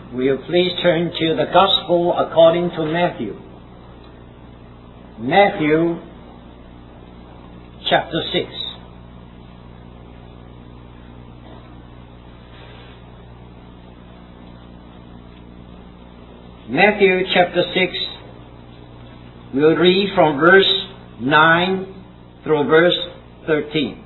Will you please turn to the Gospel according to Matthew? Matthew chapter 6. Matthew chapter 6, we'll read from verse 9 through verse 13.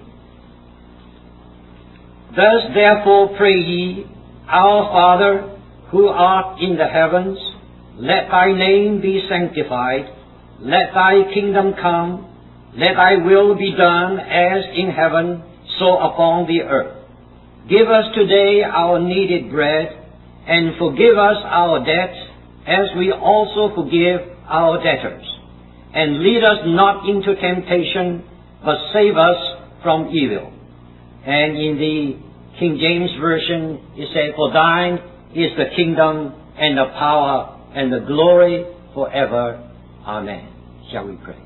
Thus therefore pray ye, Our Father, who art in the heavens, let thy name be sanctified, let thy kingdom come, let thy will be done as in heaven, so upon the earth. Give us today our needed bread, and forgive us our debts, as we also forgive our debtors. And lead us not into temptation, but save us from evil. And in the King James Version, it says, For thine is the kingdom, and the power, and the glory forever. Amen. Shall we pray?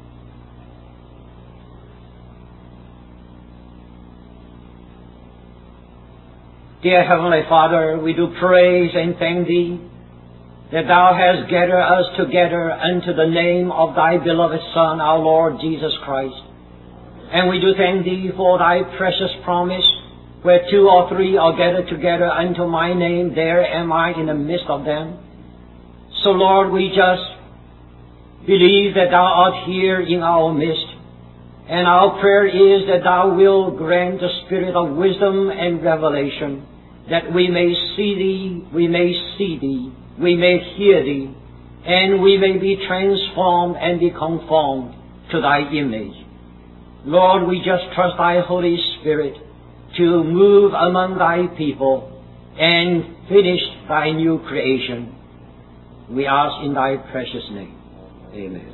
Dear Heavenly Father, we do praise and thank Thee that Thou hast gathered us together unto the name of Thy beloved Son, our Lord Jesus Christ. And we do thank Thee for Thy precious promise, where two or three are gathered together unto My name, there am I in the midst of them. So Lord, we just believe that Thou art here in our midst. And our prayer is that Thou will grant the spirit of wisdom and revelation, that we may see Thee, we may see Thee, we may hear Thee, and we may be transformed and be conformed to Thy image. Lord, we just trust Thy Holy Spirit to move among Thy people and finish Thy new creation. We ask in Thy precious name. Amen.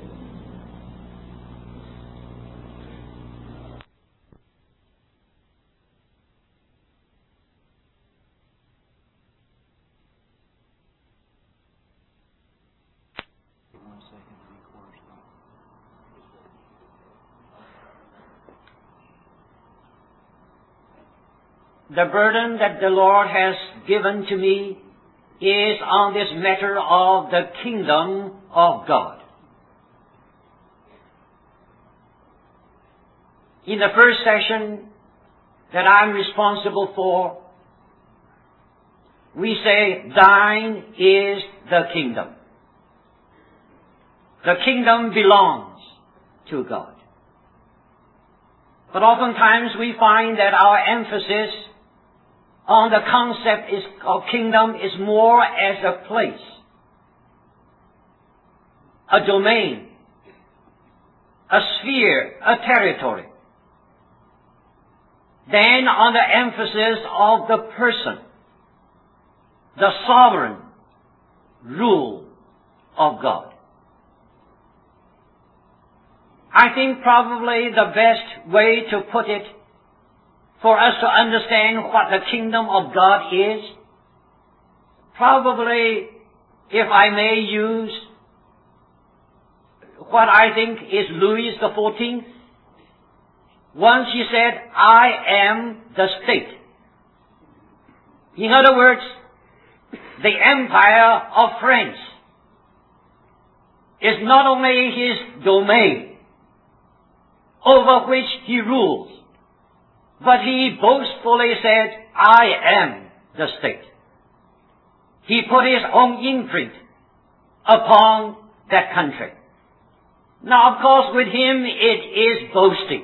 The burden that the Lord has given to me is on this matter of the kingdom of God. In the first session that I'm responsible for, we say, Thine is the kingdom. The kingdom belongs to God. But oftentimes we find that our emphasis on the concept of kingdom is more as a place, a domain, a sphere, a territory, than on the emphasis of the person, the sovereign rule of God. I think probably the best way to put it for us to understand what the kingdom of God is, probably, if I may use what I think is Louis XIV. Once he said, I am the state. In other words, the empire of France is not only his domain over which he rules, but he boastfully said, I am the state. He put his own imprint upon that country. Now, of course, with him it is boasting.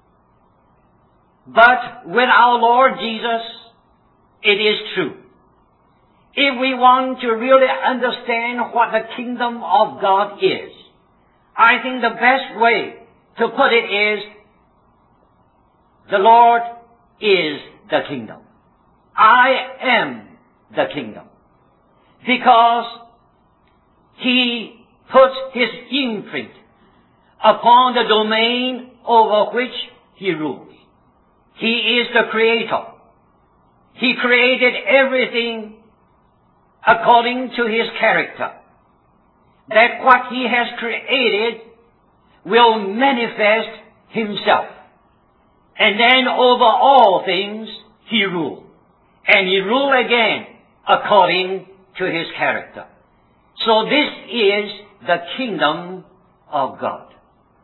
But with our Lord Jesus, it is true. If we want to really understand what the kingdom of God is, I think the best way to put it is, the Lord is the kingdom. I am the kingdom. Because He puts His imprint upon the domain over which He rules. He is the Creator. He created everything according to His character. That what He has created will manifest Himself. And then over all things He ruled. And He ruled again according to His character. So this is the kingdom of God.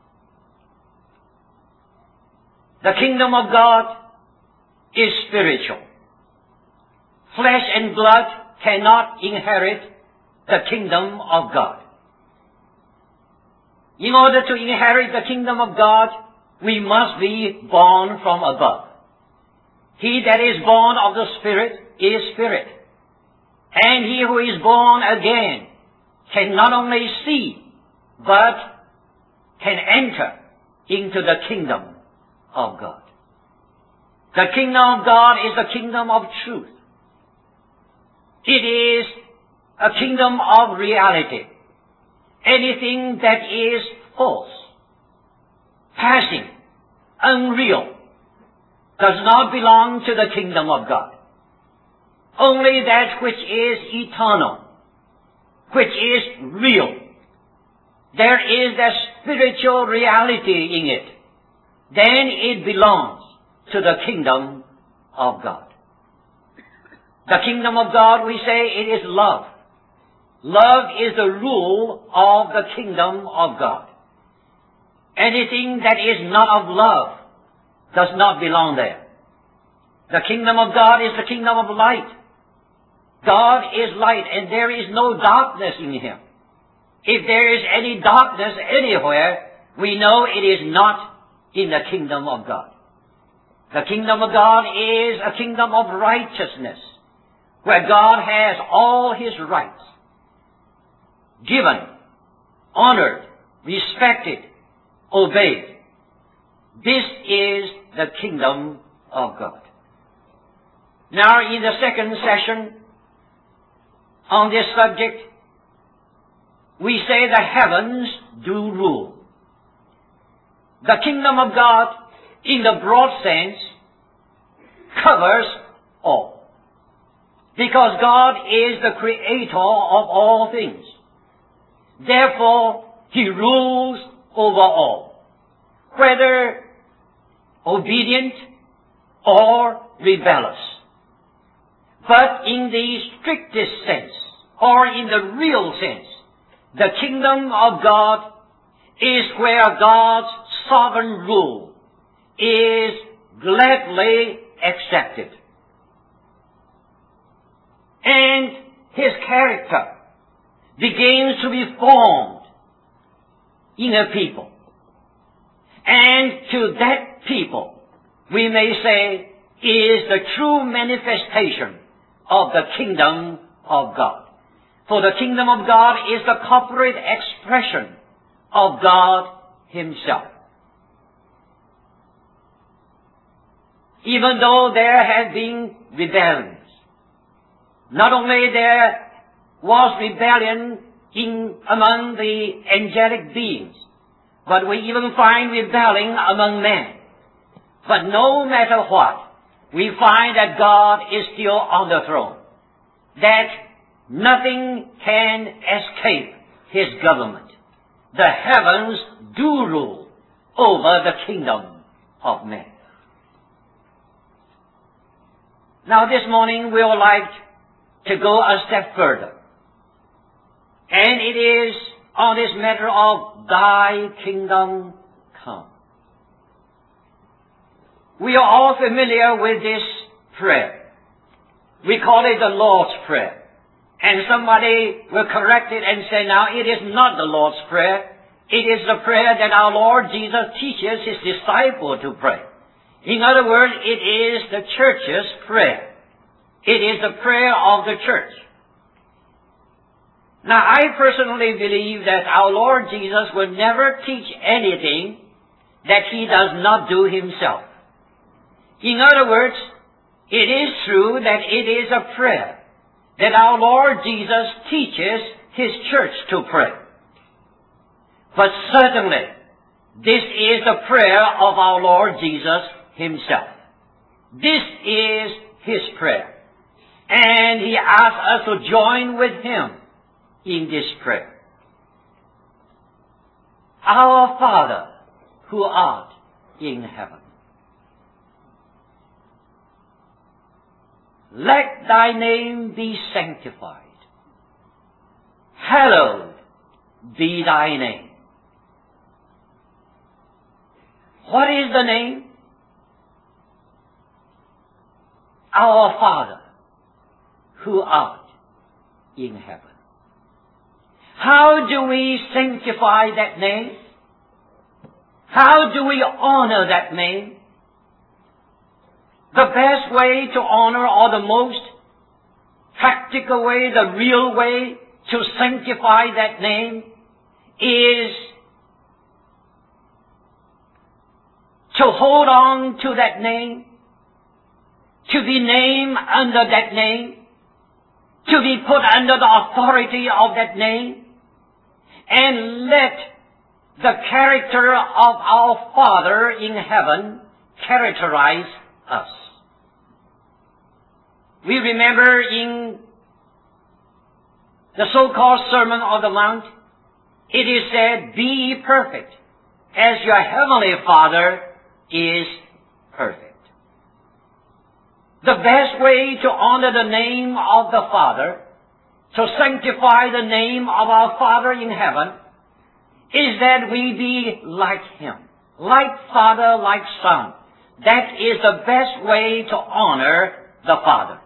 The kingdom of God is spiritual. Flesh and blood cannot inherit the kingdom of God. In order to inherit the kingdom of God, we must be born from above. He that is born of the Spirit is spirit. And he who is born again can not only see, but can enter into the kingdom of God. The kingdom of God is the kingdom of truth. It is a kingdom of reality. Anything that is false, passing, unreal, does not belong to the kingdom of God. Only that which is eternal, which is real, there is a spiritual reality in it. Then it belongs to the kingdom of God. The kingdom of God, we say, it is love. Love is the rule of the kingdom of God. Anything that is not of love does not belong there. The kingdom of God is the kingdom of light. God is light, and there is no darkness in Him. If there is any darkness anywhere, we know it is not in the kingdom of God. The kingdom of God is a kingdom of righteousness, where God has all His rights given, honored, respected, obeyed. This is the kingdom of God. Now, in the second session on this subject, we say the heavens do rule. The kingdom of God, in the broad sense, covers all. Because God is the creator of all things. Therefore, He rules over all, whether obedient or rebellious. But in the strictest sense, or in the real sense, the kingdom of God is where God's sovereign rule is gladly accepted. And His character begins to be formed in a people. And to that people, we may say, is the true manifestation of the kingdom of God. For the kingdom of God is the corporate expression of God Himself. Even though there have been rebellions, not only there was rebellion among the angelic beings, but we even find rebelling among men. But no matter what, we find that God is still on the throne, that nothing can escape His government. The heavens do rule over the kingdom of men. Now this morning we would like to go a step further. And it is on this matter of Thy kingdom come. We are all familiar with this prayer. We call it the Lord's Prayer. And somebody will correct it and say, now it is not the Lord's Prayer. It is the prayer that our Lord Jesus teaches His disciple to pray. In other words, it is the church's prayer. It is the prayer of the church. Now, I personally believe that our Lord Jesus will never teach anything that He does not do Himself. In other words, it is true that it is a prayer that our Lord Jesus teaches His church to pray. But certainly, this is the prayer of our Lord Jesus Himself. This is His prayer. And He asks us to join with Him in this prayer. Our Father, who art in heaven, let Thy name be sanctified. hallowed be thy name. What is the name? Our Father, who art in heaven. How do we sanctify that name? How do we honor that name? The best way to honor, or the most practical way, the real way to sanctify that name is to hold on to that name, to be named under that name, to be put under the authority of that name, and let the character of our Father in heaven characterize us. We remember in the so-called Sermon on the Mount, it is said, be ye perfect, as your heavenly Father is perfect. The best way to honor the name of the Father, to sanctify the name of our Father in heaven, is that we be like Him. Like Father, like Son. That is the best way to honor the Father.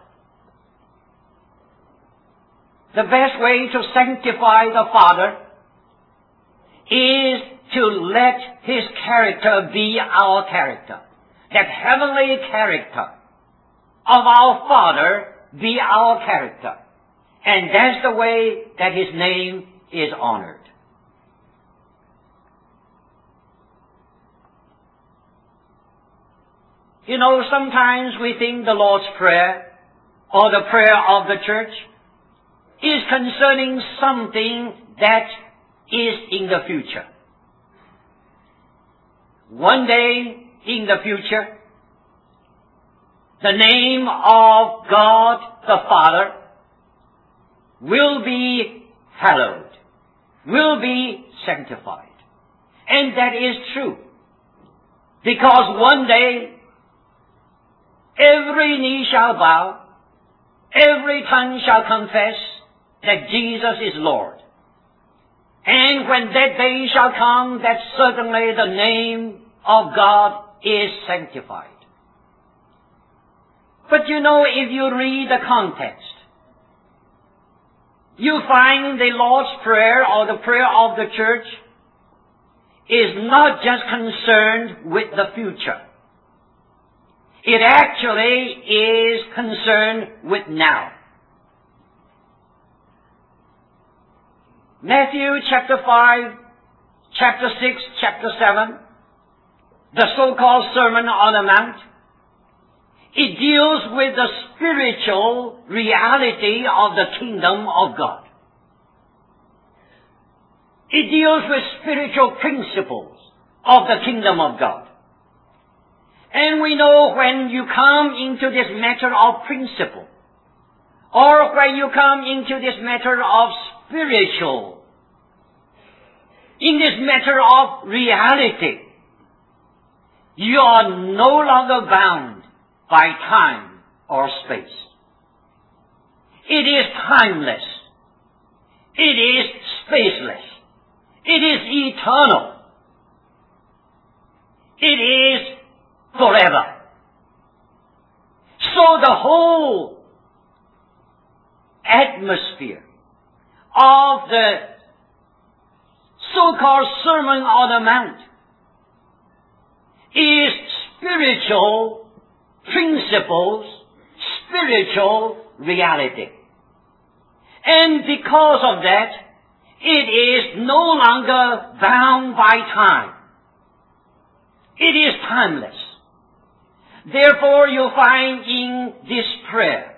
The best way to sanctify the Father is to let His character be our character. That heavenly character of our Father be our character. And that's the way that His name is honored. You know, sometimes we think the Lord's Prayer or the prayer of the church is concerning something that is in the future. One day in the future, the name of God the Father will be hallowed, will be sanctified. And that is true. Because one day, every knee shall bow, every tongue shall confess that Jesus is Lord. And when that day shall come, that certainly the name of God is sanctified. But you know, if you read the context, you find the Lord's Prayer or the prayer of the church is not just concerned with the future. It actually is concerned with now. Matthew chapter 5, chapter 6, chapter 7, the so-called Sermon on the Mount, it deals with the spiritual reality of the kingdom of God. It deals with spiritual principles of the kingdom of God. And we know when you come into this matter of principle, or when you come into this matter of spiritual, in this matter of reality, you are no longer bound by time or space. It is timeless. It is spaceless. It is eternal. It is forever. So the whole atmosphere of the so-called Sermon on the Mount is spiritual principles, spiritual reality. And because of that, it is no longer bound by time. It is timeless. Therefore, you find in this prayer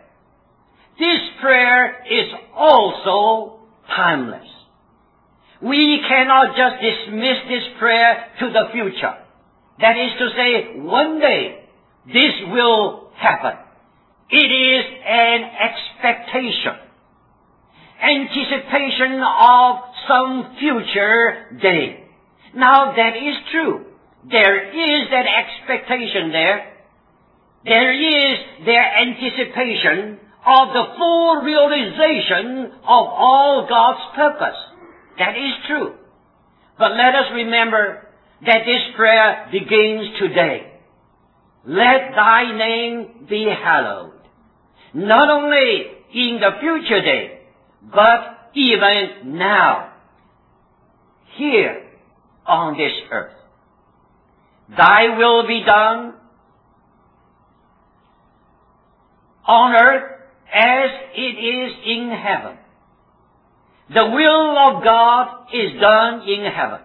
is also timeless. We cannot just dismiss this prayer to the future. That is to say, one day this will happen. It is an expectation, anticipation of some future day. Now that is true. There is that expectation there. There is their anticipation of the full realization of all God's purpose. That is true. But let us remember that this prayer begins today. Let thy name be hallowed. Not only in the future day, but even now, here on this earth. Thy will be done on earth as it is in heaven. The will of God is done in heaven.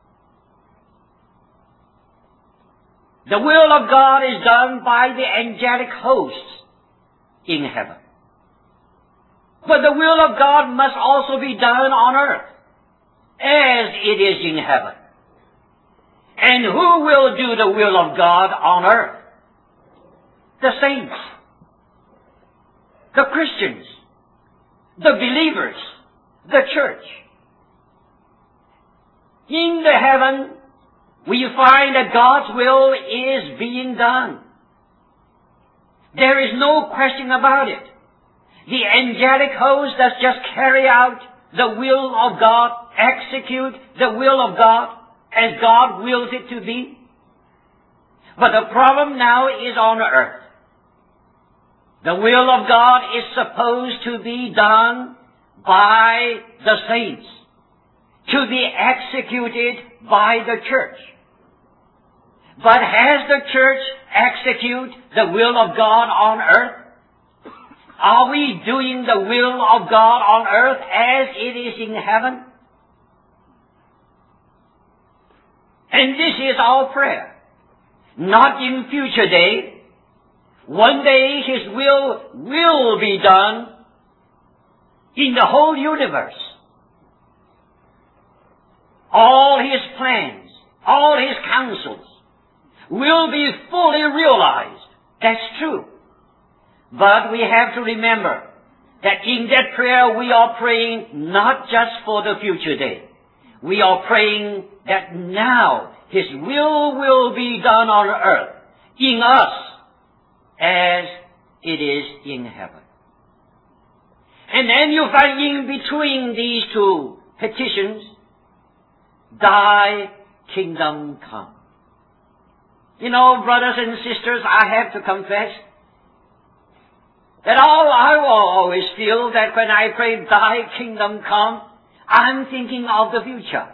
The will of God is done by the angelic hosts in heaven. But the will of God must also be done on earth as it is in heaven. And who will do the will of God on earth? The saints, the Christians, the believers, the church. In the heaven, we find that God's will is being done. There is no question about it. The angelic host does just carry out the will of God, execute the will of God as God wills it to be. But the problem now is on earth. The will of God is supposed to be done by the saints, to be executed by the church. But has the church executed the will of God on earth? Are we doing the will of God on earth as it is in heaven? And this is our prayer. Not in future day. One day His will be done in the whole universe. All His plans, all His counsels will be fully realized. That's true. But we have to remember that in that prayer we are praying not just for the future day. We are praying that now His will be done on earth, in us, as it is in heaven. And then you find in between these two petitions, thy kingdom come. You know, brothers and sisters, I have to confess that I will always feel that when I pray, thy kingdom come, I'm thinking of the future.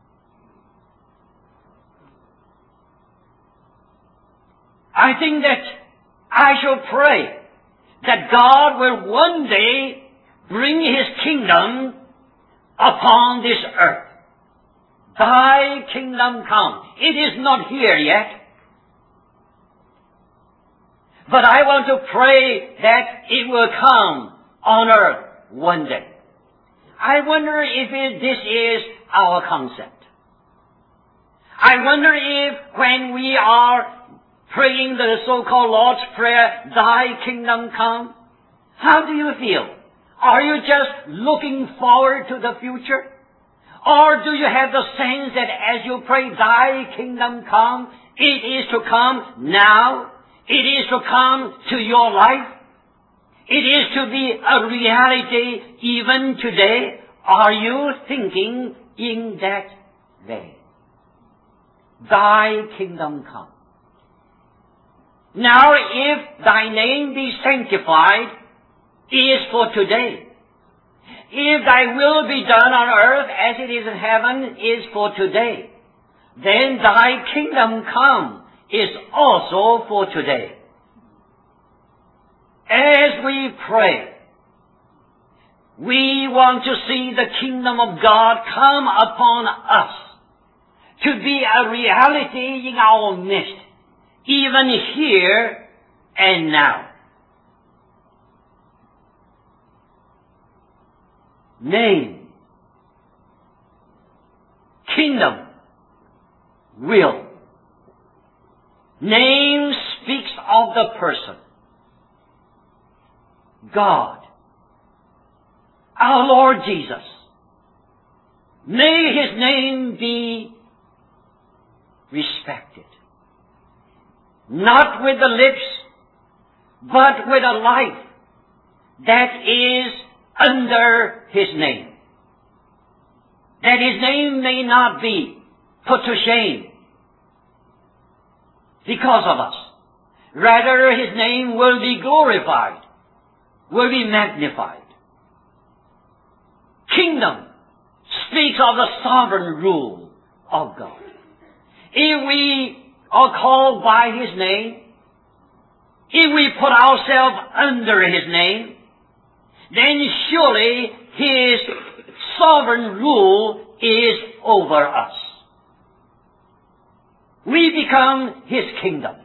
I think that I shall pray that God will one day bring His kingdom upon this earth. Thy kingdom come. It is not here yet. But I want to pray that it will come on earth one day. I wonder if this is our concept. I wonder if when we are praying the so-called Lord's Prayer, thy kingdom come, how do you feel? Are you just looking forward to the future? Or do you have the sense that as you pray, thy kingdom come, it is to come now? It is to come to your life. It is to be a reality even today. Are you thinking in that way? Thy kingdom come. Now, if thy name be sanctified, is for today. If thy will be done on earth as it is in heaven, is for today. Then thy kingdom come is also for today. As we pray, we want to see the kingdom of God come upon us, to be a reality in our midst, even here and now. Name, kingdom, will. Name speaks of the person. God, our Lord Jesus. May His name be respected. Not with the lips, but with a life. that is under His name. That His name may not be put to shame because of us. Rather, His name will be glorified, will be magnified. Kingdom speaks of the sovereign rule of God. If we are called by His name, if we put ourselves under His name, then surely His sovereign rule is over us. We become His kingdom.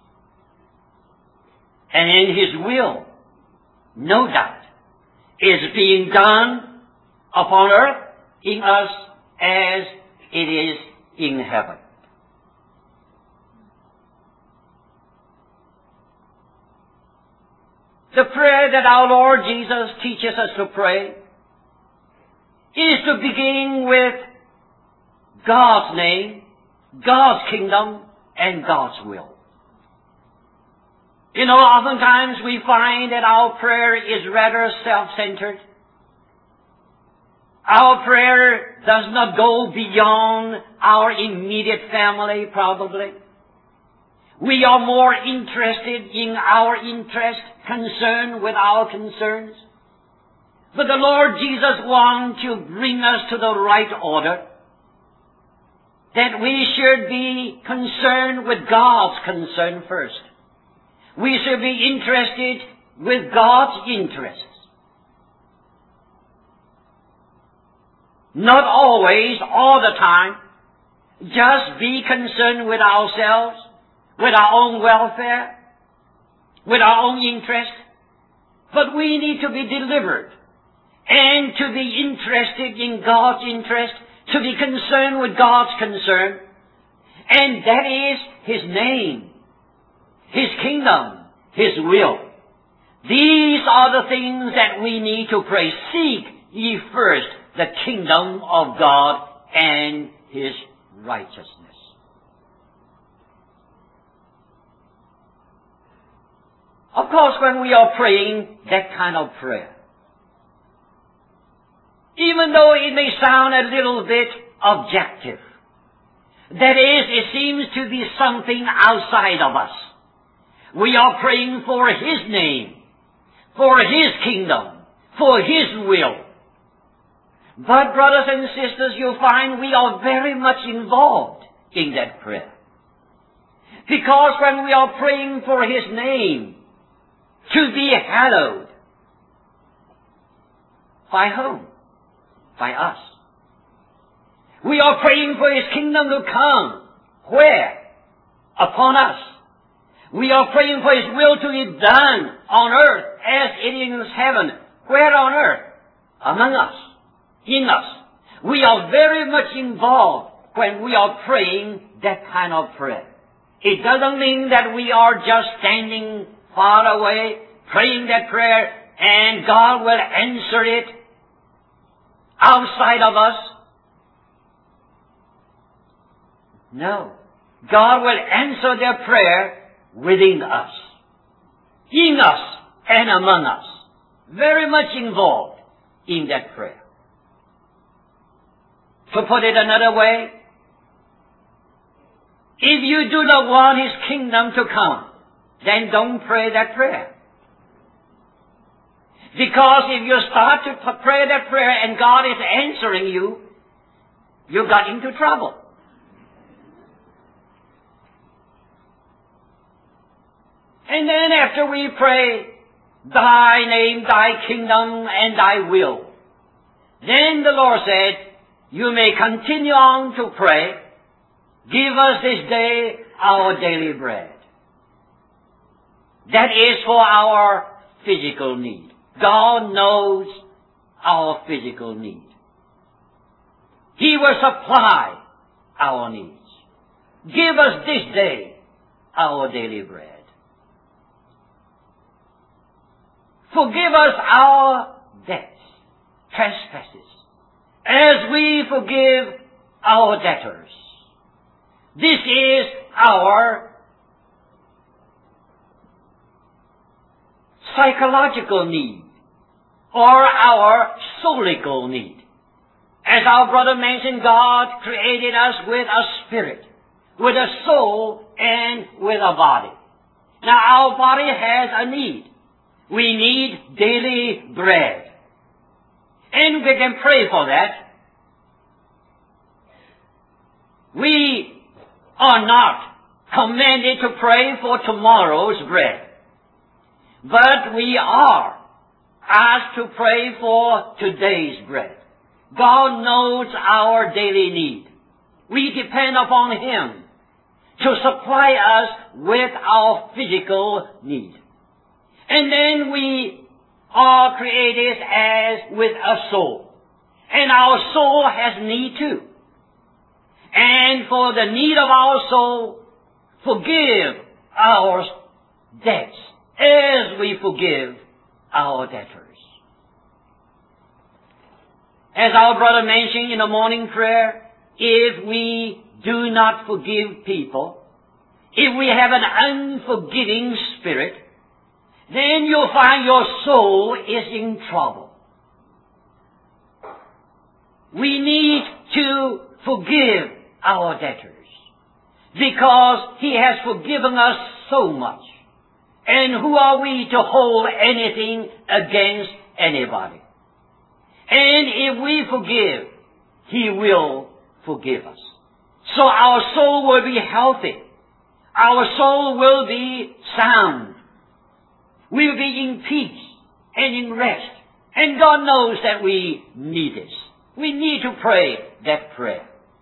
And His will, no doubt, is being done upon earth in us as it is in heaven. The prayer that our Lord Jesus teaches us to pray is to begin with God's name, God's kingdom, and God's will. You know, oftentimes we find that our prayer is rather self-centered. Our prayer does not go beyond our immediate family, probably. We are more interested in our interest, concerned with our concerns. But the Lord Jesus wants to bring us to the right order, that we should be concerned with God's concern first. We should be interested with God's interests. Not always, all the time, just be concerned with ourselves, with our own welfare, with our own interest. But we need to be delivered and to be interested in God's interest, to be concerned with God's concern. And that is His name, His kingdom, His will. These are the things that we need to pray. Seek ye first the kingdom of God and His righteousness. Of course, when we are praying that kind of prayer, even though it may sound a little bit objective, that is, it seems to be something outside of us. We are praying for His name, for His kingdom, for His will. But brothers and sisters, you'll find we are very much involved in that prayer. Because when we are praying for His name to be hallowed, by whom? By us. We are praying for His kingdom to come. Where? Upon us. We are praying for His will to be done on earth as it is in heaven. Where on earth? Among us. In us. We are very much involved when we are praying that kind of prayer. It doesn't mean that we are just standing far away, praying that prayer, and God will answer it outside of us. No. God will answer their prayer within us, in us, and among us. Very much involved in that prayer. To put it another way, if you do not want His kingdom to come, then don't pray that prayer. Because if you start to pray that prayer and God is answering you, you got into trouble. And then after we pray, Thy name, Thy kingdom, and Thy will, then the Lord said, you may continue on to pray, give us this day our daily bread. That is for our physical need. God knows our physical need. He will supply our needs. Give us this day our daily bread. Forgive us our debts, trespasses, as we forgive our debtors. This is our psychological need or our soulical need. As our brother mentioned, God created us with a spirit, with a soul, and with a body. Now our body has a need. We need daily bread. And we can pray for that. We are not commanded to pray for tomorrow's bread, but we are asked to pray for today's bread. God knows our daily need. We depend upon Him to supply us with our physical need. And then we are created as with a soul. And our soul has need too. And for the need of our soul, forgive our debts as we forgive our debtors. As our brother mentioned in the morning prayer, if we do not forgive people, if we have an unforgiving spirit, then you'll find your soul is in trouble. We need to forgive our debtors because He has forgiven us so much. And who are we to hold anything against anybody? And if we forgive, He will forgive us. So our soul will be healthy. Our soul will be sound. We will be in peace and in rest. And God knows that we need this. We need to pray that prayer.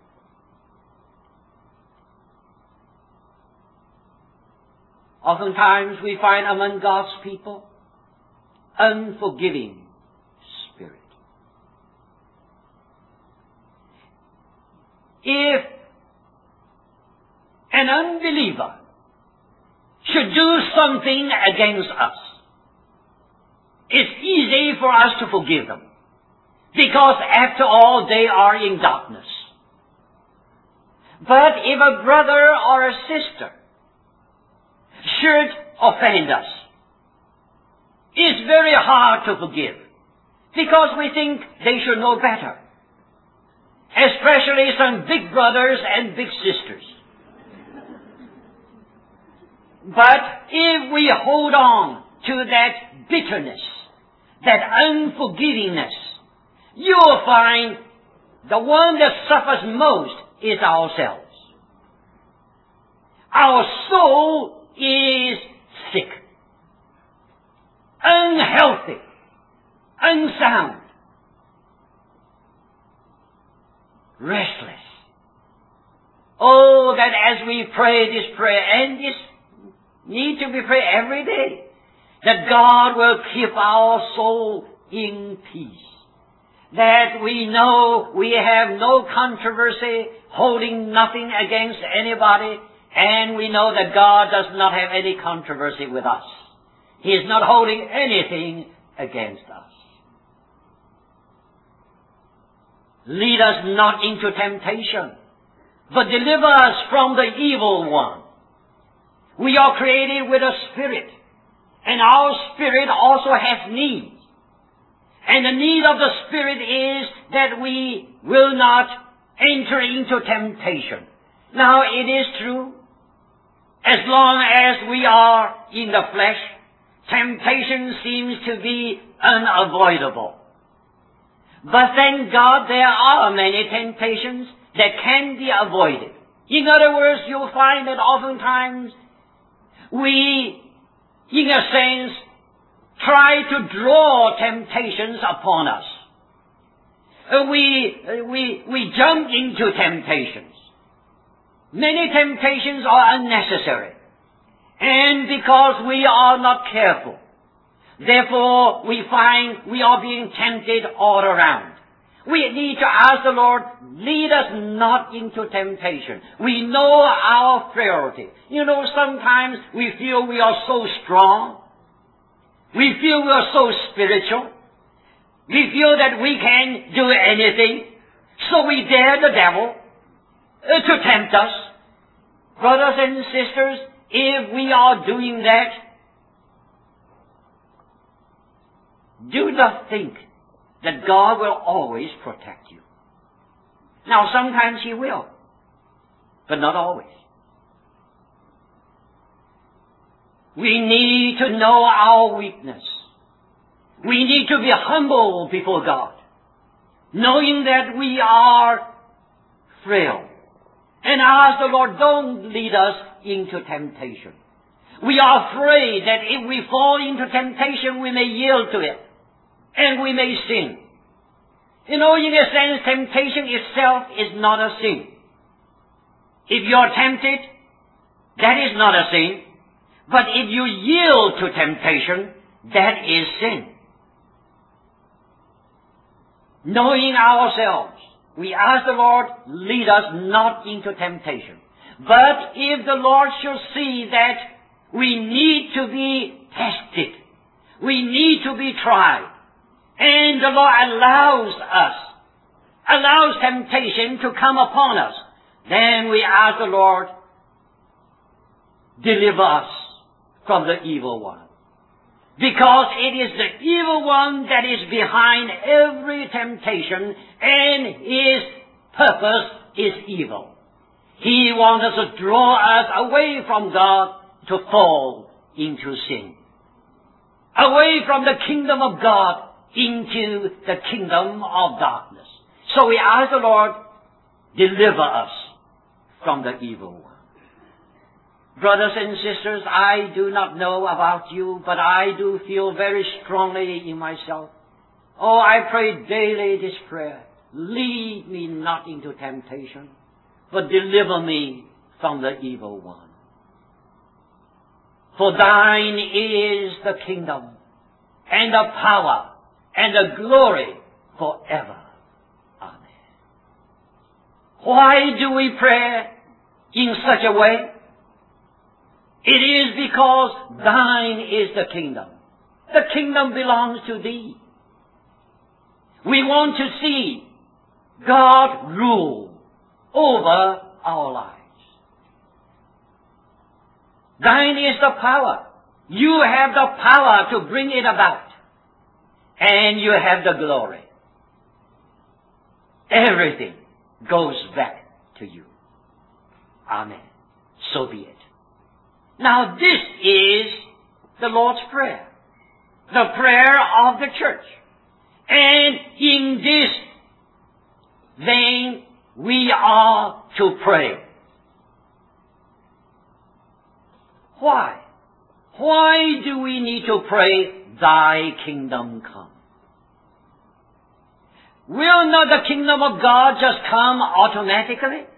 Oftentimes we find among God's people unforgiving spirit. If an unbeliever should do something against us, it's easy for us to forgive them, because after all they are in darkness. But if a brother or a sister should offend us, it's very hard to forgive, because we think they should know better, especially some big brothers and big sisters. But if we hold on to that bitterness, that unforgivingness, you'll find the one that suffers most is ourselves. Our soul is sick, unhealthy, unsound, restless. Oh, that as we pray this prayer, and this need to be prayed every day, that God will keep our soul in peace. That we know we have no controversy, holding nothing against anybody, and we know that God does not have any controversy with us. He is not holding anything against us. Lead us not into temptation, but deliver us from the evil one. We are created with a spirit, and our spirit also has needs. And the need of the spirit is that we will not enter into temptation. Now it is true, as long as we are in the flesh, temptation seems to be unavoidable. But thank God there are many temptations that can be avoided. In other words, you'll find that oftentimes we, in a sense, try to draw temptations upon us. We jump into temptations. Many temptations are unnecessary. And because we are not careful, therefore we find we are being tempted all around. We need to ask the Lord, lead us not into temptation. We know our frailty. You know, sometimes we feel we are so strong. We feel we are so spiritual. We feel that we can do anything. So we dare the devil to tempt us. Brothers and sisters, if we are doing that, do not think that God will always protect you. Now, sometimes He will, but not always. We need to know our weakness. We need to be humble before God, knowing that we are frail. And ask the Lord, don't lead us into temptation. We are afraid that if we fall into temptation, we may yield to it, and we may sin. You know, in a sense, temptation itself is not a sin. If you are tempted, that is not a sin. But if you yield to temptation, that is sin. Knowing ourselves, we ask the Lord, lead us not into temptation. But if the Lord should see that we need to be tested, we need to be tried, and the Lord allows temptation to come upon us, then we ask the Lord, deliver us from the evil one. Because it is the evil one that is behind every temptation, and his purpose is evil. He wants to draw us away from God to fall into sin. Away from the kingdom of God into the kingdom of darkness. So we ask the Lord, deliver us from the evil one. Brothers and sisters, I do not know about you, but I do feel very strongly in myself. Oh, I pray daily this prayer. Lead me not into temptation, but deliver me from the evil one. For thine is the kingdom, and the power, and the glory forever. Amen. Why do we pray in such a way? It is because thine is the kingdom. The kingdom belongs to thee. We want to see God rule over our lives. Thine is the power. You have the power to bring it about. And you have the glory. Everything goes back to you. Amen. So be it. Now this is the Lord's Prayer. The prayer of the church. And in this vein, we are to pray. Why? Why do we need to pray, Thy kingdom come? Will not the kingdom of God just come automatically?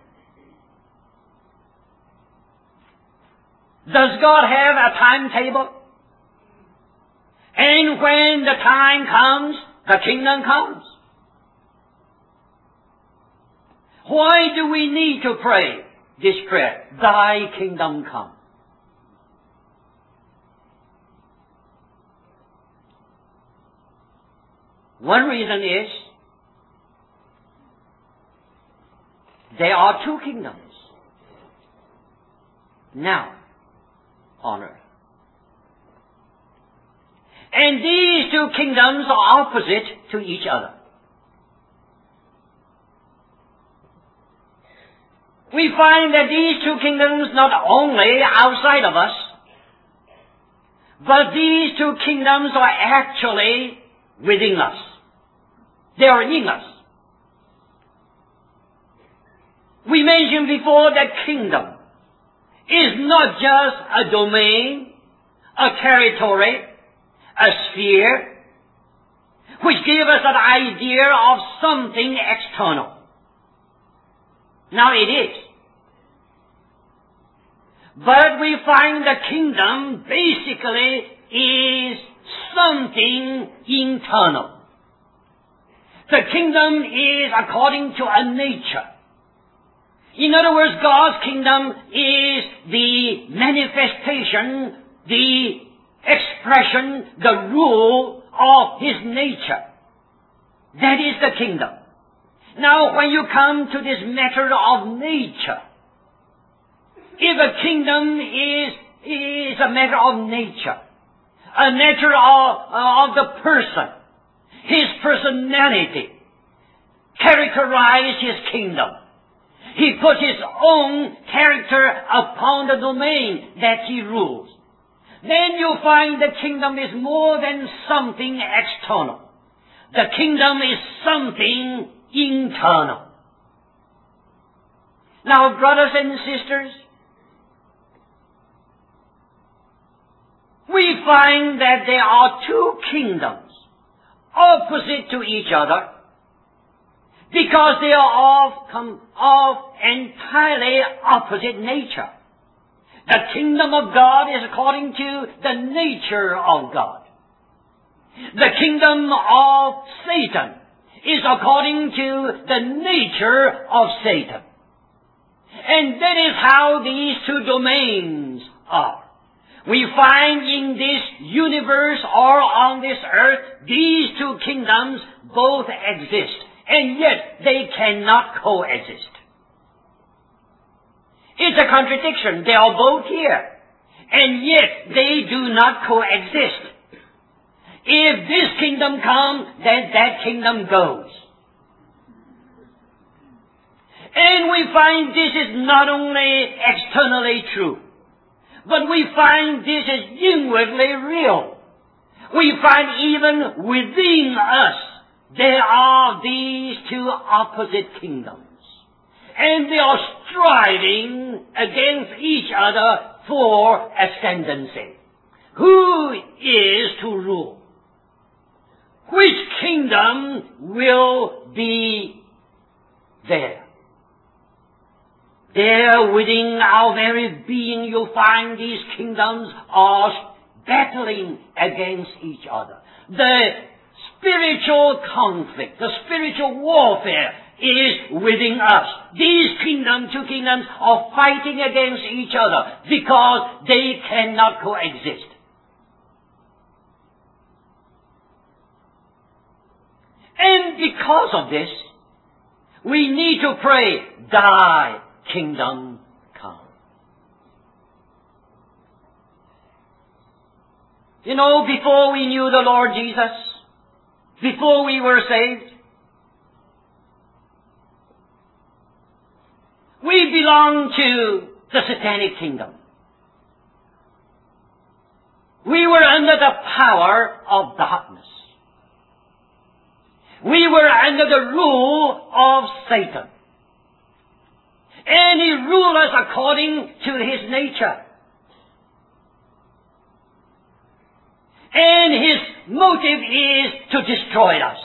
Does God have a timetable? And when the time comes, the kingdom comes. Why do we need to pray this prayer, Thy kingdom come? One reason is there are two kingdoms now on earth. And these two kingdoms are opposite to each other. We find that these two kingdoms not only outside of us, but these two kingdoms are actually within us. They are in us. We mentioned before that kingdom is not just a domain, a territory, a sphere, which gives us an idea of something external. Now it is. But we find the kingdom basically is something internal. The kingdom is according to a nature. In other words, God's kingdom is the manifestation, the expression, the rule of His nature. That is the kingdom. Now, when you come to this matter of nature, if a kingdom is a matter of nature, a matter of the person, His personality characterized His kingdom. He put His own character upon the domain that He rules. Then you find the kingdom is more than something external. The kingdom is something internal. Now, brothers and sisters, we find that there are two kingdoms opposite to each other because they are of entirely opposite nature. The kingdom of God is according to the nature of God. The kingdom of Satan is according to the nature of Satan. And that is how these two domains are. We find in this universe or on this earth, these two kingdoms both exist, and yet they cannot coexist. It's a contradiction. They are both here, and yet they do not coexist. If this kingdom comes, then that kingdom goes. And we find this is not only externally true, but we find this is inwardly real. We find even within us there are these two opposite kingdoms. And they are striving against each other for ascendancy. Who is to rule? Which kingdom will be there? There within our very being you'll find these kingdoms are battling against each other. The spiritual conflict, the spiritual warfare is within us. These two kingdoms are fighting against each other because they cannot coexist. And because of this, we need to pray, Thy kingdom come. You know, before we knew the Lord Jesus, before we were saved, we belonged to the satanic kingdom. We were under the power of darkness. We were under the rule of Satan. And he ruled us according to his nature. And his motive is to destroy us.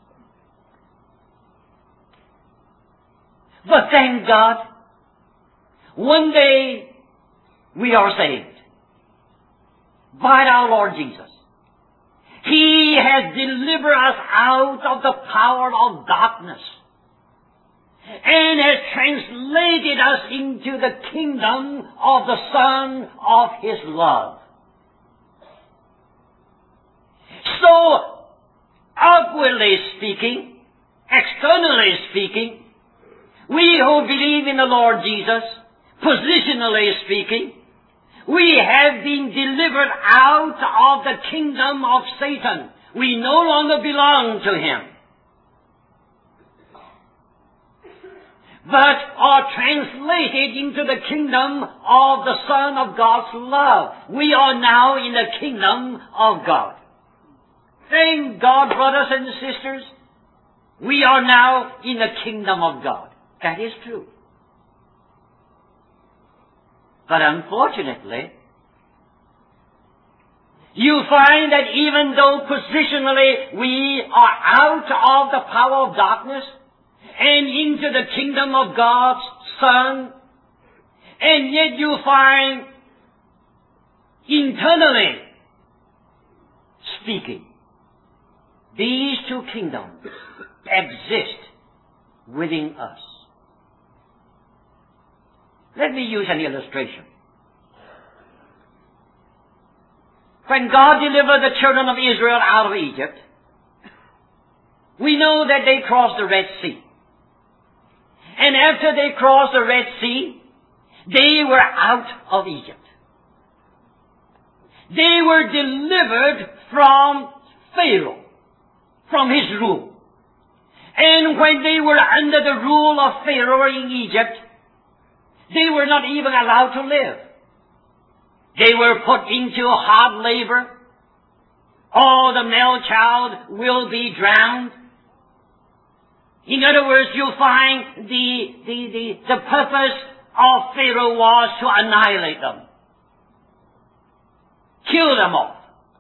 But thank God, one day we are saved by our Lord Jesus. He has delivered us out of the power of darkness and has translated us into the kingdom of the Son of His love. So, outwardly speaking, externally speaking, we who believe in the Lord Jesus, positionally speaking, we have been delivered out of the kingdom of Satan. We no longer belong to him, but are translated into the kingdom of the Son of God's love. We are now in the kingdom of God. Thank God, brothers and sisters, we are now in the kingdom of God. That is true. But unfortunately, you find that even though positionally we are out of the power of darkness and into the kingdom of God's Son, and yet you find internally speaking, these two kingdoms exist within us. Let me use an illustration. When God delivered the children of Israel out of Egypt, we know that they crossed the Red Sea. And after they crossed the Red Sea, they were out of Egypt. They were delivered from Pharaoh, from his rule. And when they were under the rule of Pharaoh in Egypt, they were not even allowed to live. They were put into hard labor. All the male child will be drowned. In other words, you'll find the purpose of Pharaoh was to annihilate them. Kill them off.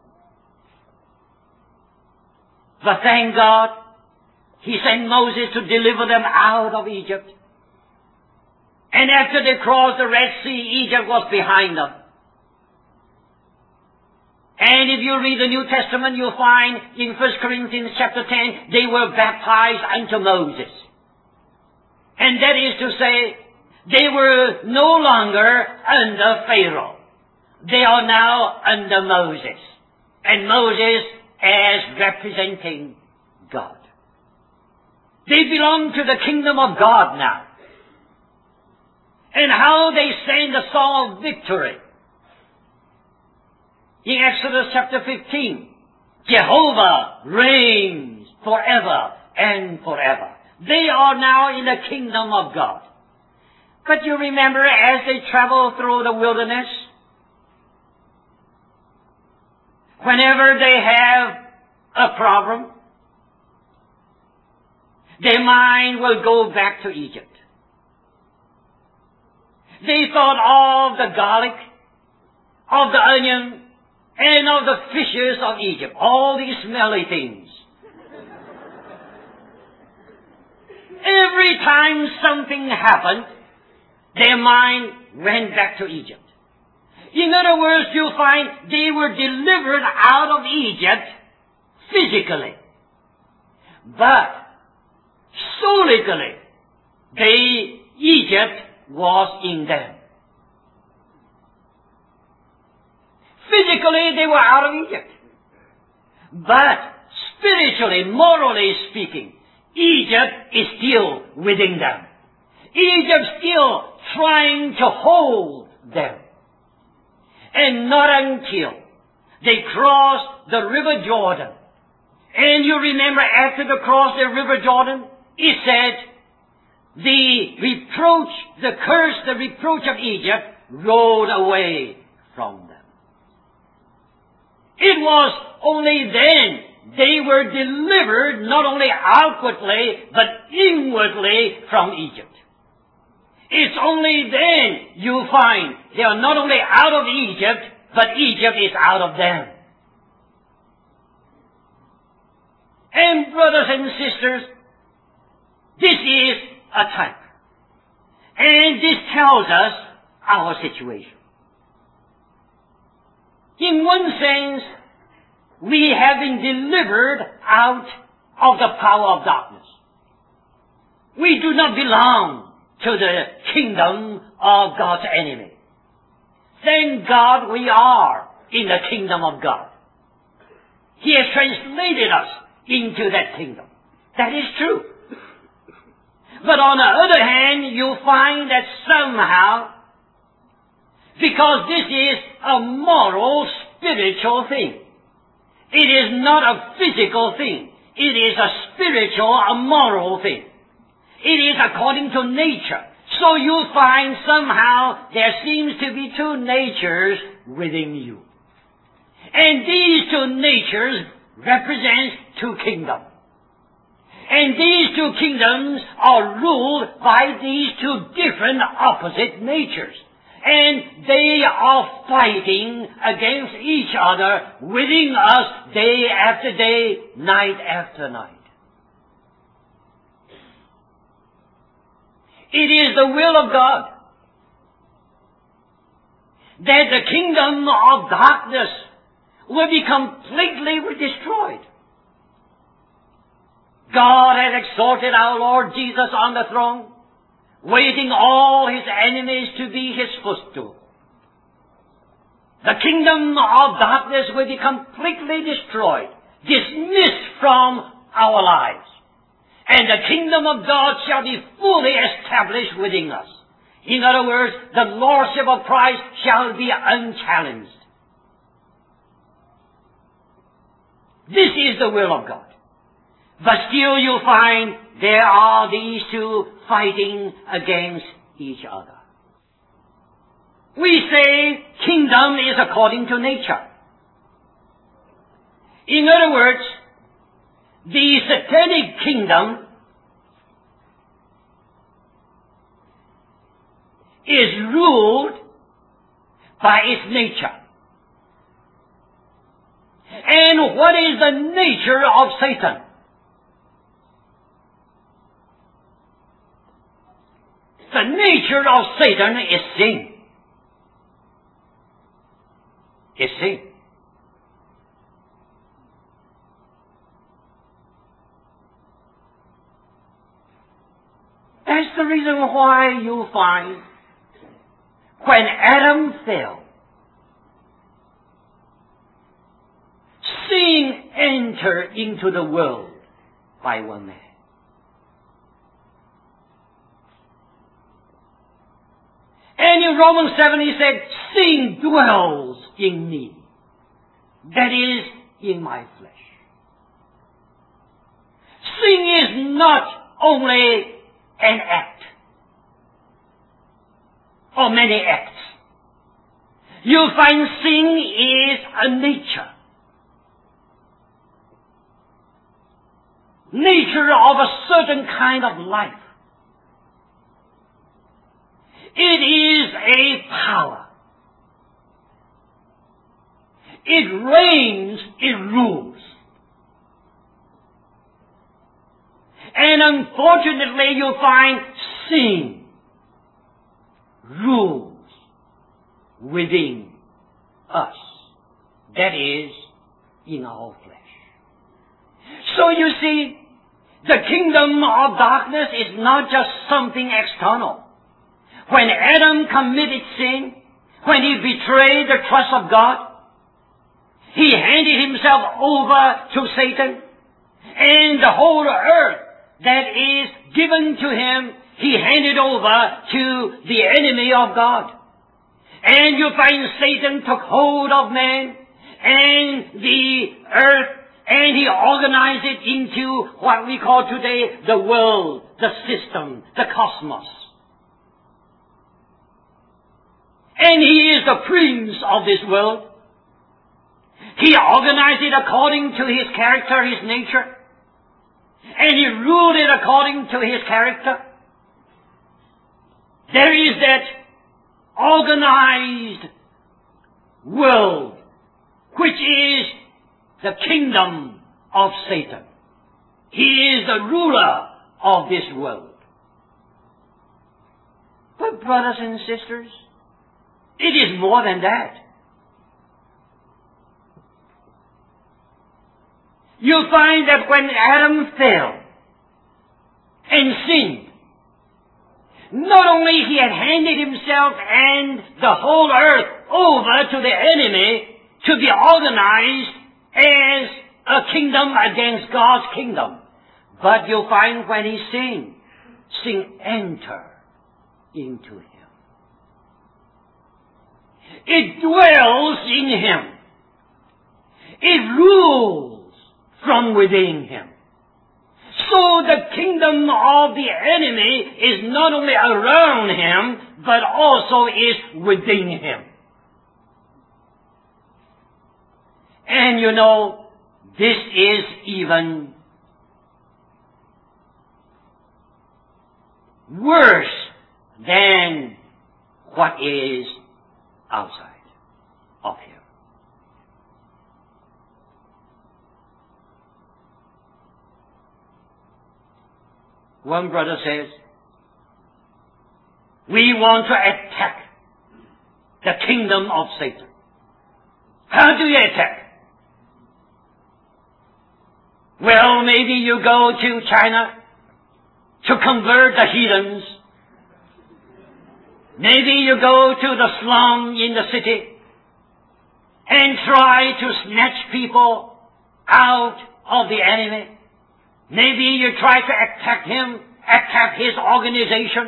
But thank God, he sent Moses to deliver them out of Egypt. And after they crossed the Red Sea, Egypt was behind them. And if you read the New Testament, you'll find in 1 Corinthians chapter 10, they were baptized unto Moses. And that is to say, they were no longer under Pharaoh. They are now under Moses. And Moses as representing God. They belong to the kingdom of God now. And how they sang the song of victory. In Exodus chapter 15, Jehovah reigns forever and forever. They are now in the kingdom of God. But you remember as they travel through the wilderness, whenever they have a problem, their mind will go back to Egypt. They thought of the garlic, of the onion, and of the fishes of Egypt. All these smelly things. Every time something happened, their mind went back to Egypt. In other words, you'll find they were delivered out of Egypt physically. But solically, Egypt was in them. Physically, they were out of Egypt. But spiritually, morally speaking, Egypt is still within them. Egypt still trying to hold them. And not until they crossed the river Jordan. And you remember after they crossed the river Jordan, it said, the reproach, the curse, the reproach of Egypt rolled away from them. It was only then they were delivered not only outwardly but inwardly from Egypt. It's only then you find they are not only out of Egypt, but Egypt is out of them. And brothers and sisters, this is a type. And this tells us our situation. In one sense, we have been delivered out of the power of darkness. We do not belong to the kingdom of God's enemy. Thank God we are in the kingdom of God. He has translated us into that kingdom. That is true. But on the other hand, you'll find that somehow, because this is a moral, spiritual thing. It is not a physical thing. It is a spiritual, a moral thing. It is according to nature. So you'll find somehow there seems to be two natures within you. And these two natures represent two kingdoms. And these two kingdoms are ruled by these two different opposite natures. And they are fighting against each other within us day after day, night after night. It is the will of God that the kingdom of darkness will be completely destroyed. God has exalted our Lord Jesus on the throne, waiting all His enemies to be His footstool. The kingdom of darkness will be completely destroyed, dismissed from our lives. And the kingdom of God shall be fully established within us. In other words, the lordship of Christ shall be unchallenged. This is the will of God. But still you find there are these two fighting against each other. We say kingdom is according to nature. In other words, the satanic kingdom is ruled by its nature. And what is the nature of Satan? The nature of Satan is sin. Is sin. That's the reason why you find when Adam fell, sin entered into the world by one man. And in Romans 7 he said, sin dwells in me. That is, in my flesh. Sin is not only an act or many acts. You find sin is a nature. Nature of a certain kind of life. It is a power. It reigns, it rules. And unfortunately you find sin rules within us. That is, in our flesh. So you see, the kingdom of darkness is not just something external. When Adam committed sin, when he betrayed the trust of God, he handed himself over to Satan, and the whole earth that is given to him, he handed over to the enemy of God. And you find Satan took hold of man and the earth, and he organized it into what we call today the world, the system, the cosmos. And he is the prince of this world. He organized it according to his character, his nature. And he ruled it according to his character. There is that organized world, which is the kingdom of Satan. He is the ruler of this world. But brothers and sisters, it is more than that. You find that when Adam fell and sinned, not only he had handed himself and the whole earth over to the enemy to be organized as a kingdom against God's kingdom, but you find when he sinned, sin entered into him. It dwells in him. It rules from within him. So the kingdom of the enemy is not only around him, but also is within him. And you know, this is even worse than what is outside of him. One brother says, we want to attack the kingdom of Satan. How do you attack? Well, maybe you go to China to convert the heathens. Maybe you go to the slum in the city and try to snatch people out of the enemy. Maybe you try to attack him, attack his organization.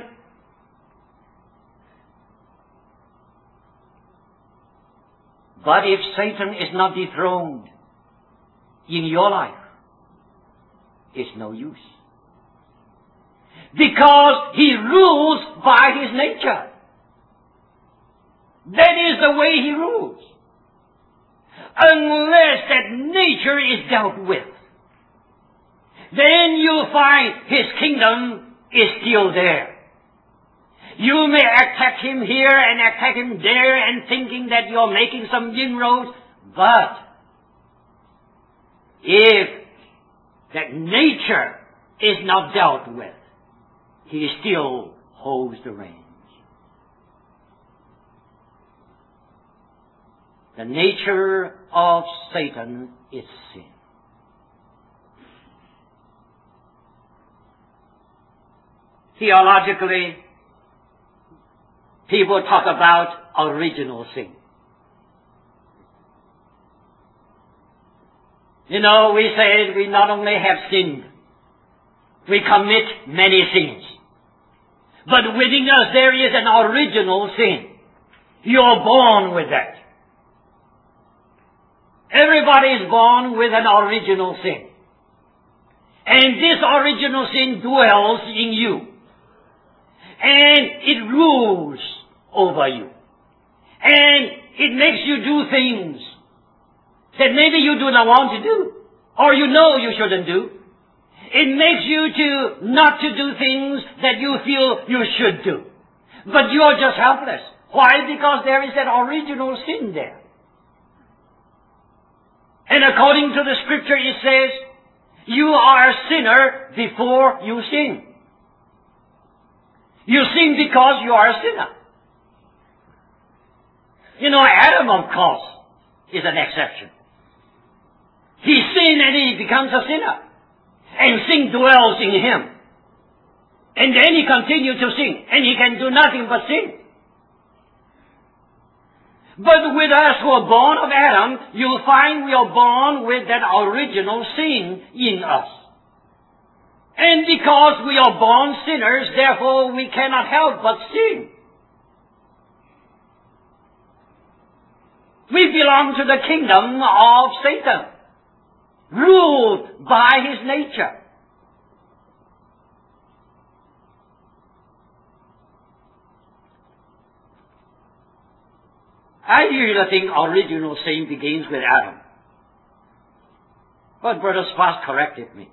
But if Satan is not dethroned in your life, is no use. Because he rules by his nature. That is the way he rules. Unless that nature is dealt with, then you'll find his kingdom is still there. You may attack him here and attack him there and thinking that you're making some inroads, but if that nature is not dealt with, he still holds the reins. The nature of Satan is sin. Theologically, people talk about original sin. You know, we say we not only have sinned, we commit many sins. But within us there is an original sin. You're born with that. Everybody is born with an original sin. And this original sin dwells in you. And it rules over you. And it makes you do things that maybe you do not want to do, or you know you shouldn't do. It makes you to not to do things that you feel you should do. But you are just helpless. Why? Because there is that original sin there. And according to the scripture it says, you are a sinner before you sin. You sin because you are a sinner. You know, Adam, of course, is an exception. He sinned and he becomes a sinner. And sin dwells in him. And then he continues to sin. And he can do nothing but sin. But with us who are born of Adam, you'll find we are born with that original sin in us. And because we are born sinners, therefore we cannot help but sin. We belong to the kingdom of Satan, ruled by his nature. I usually think original sin begins with Adam. But Brother Sparks corrected me.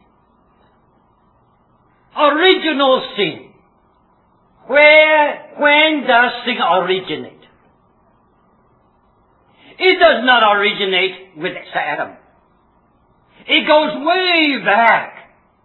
Original sin. When does sin originate? It does not originate with Adam. It goes way back.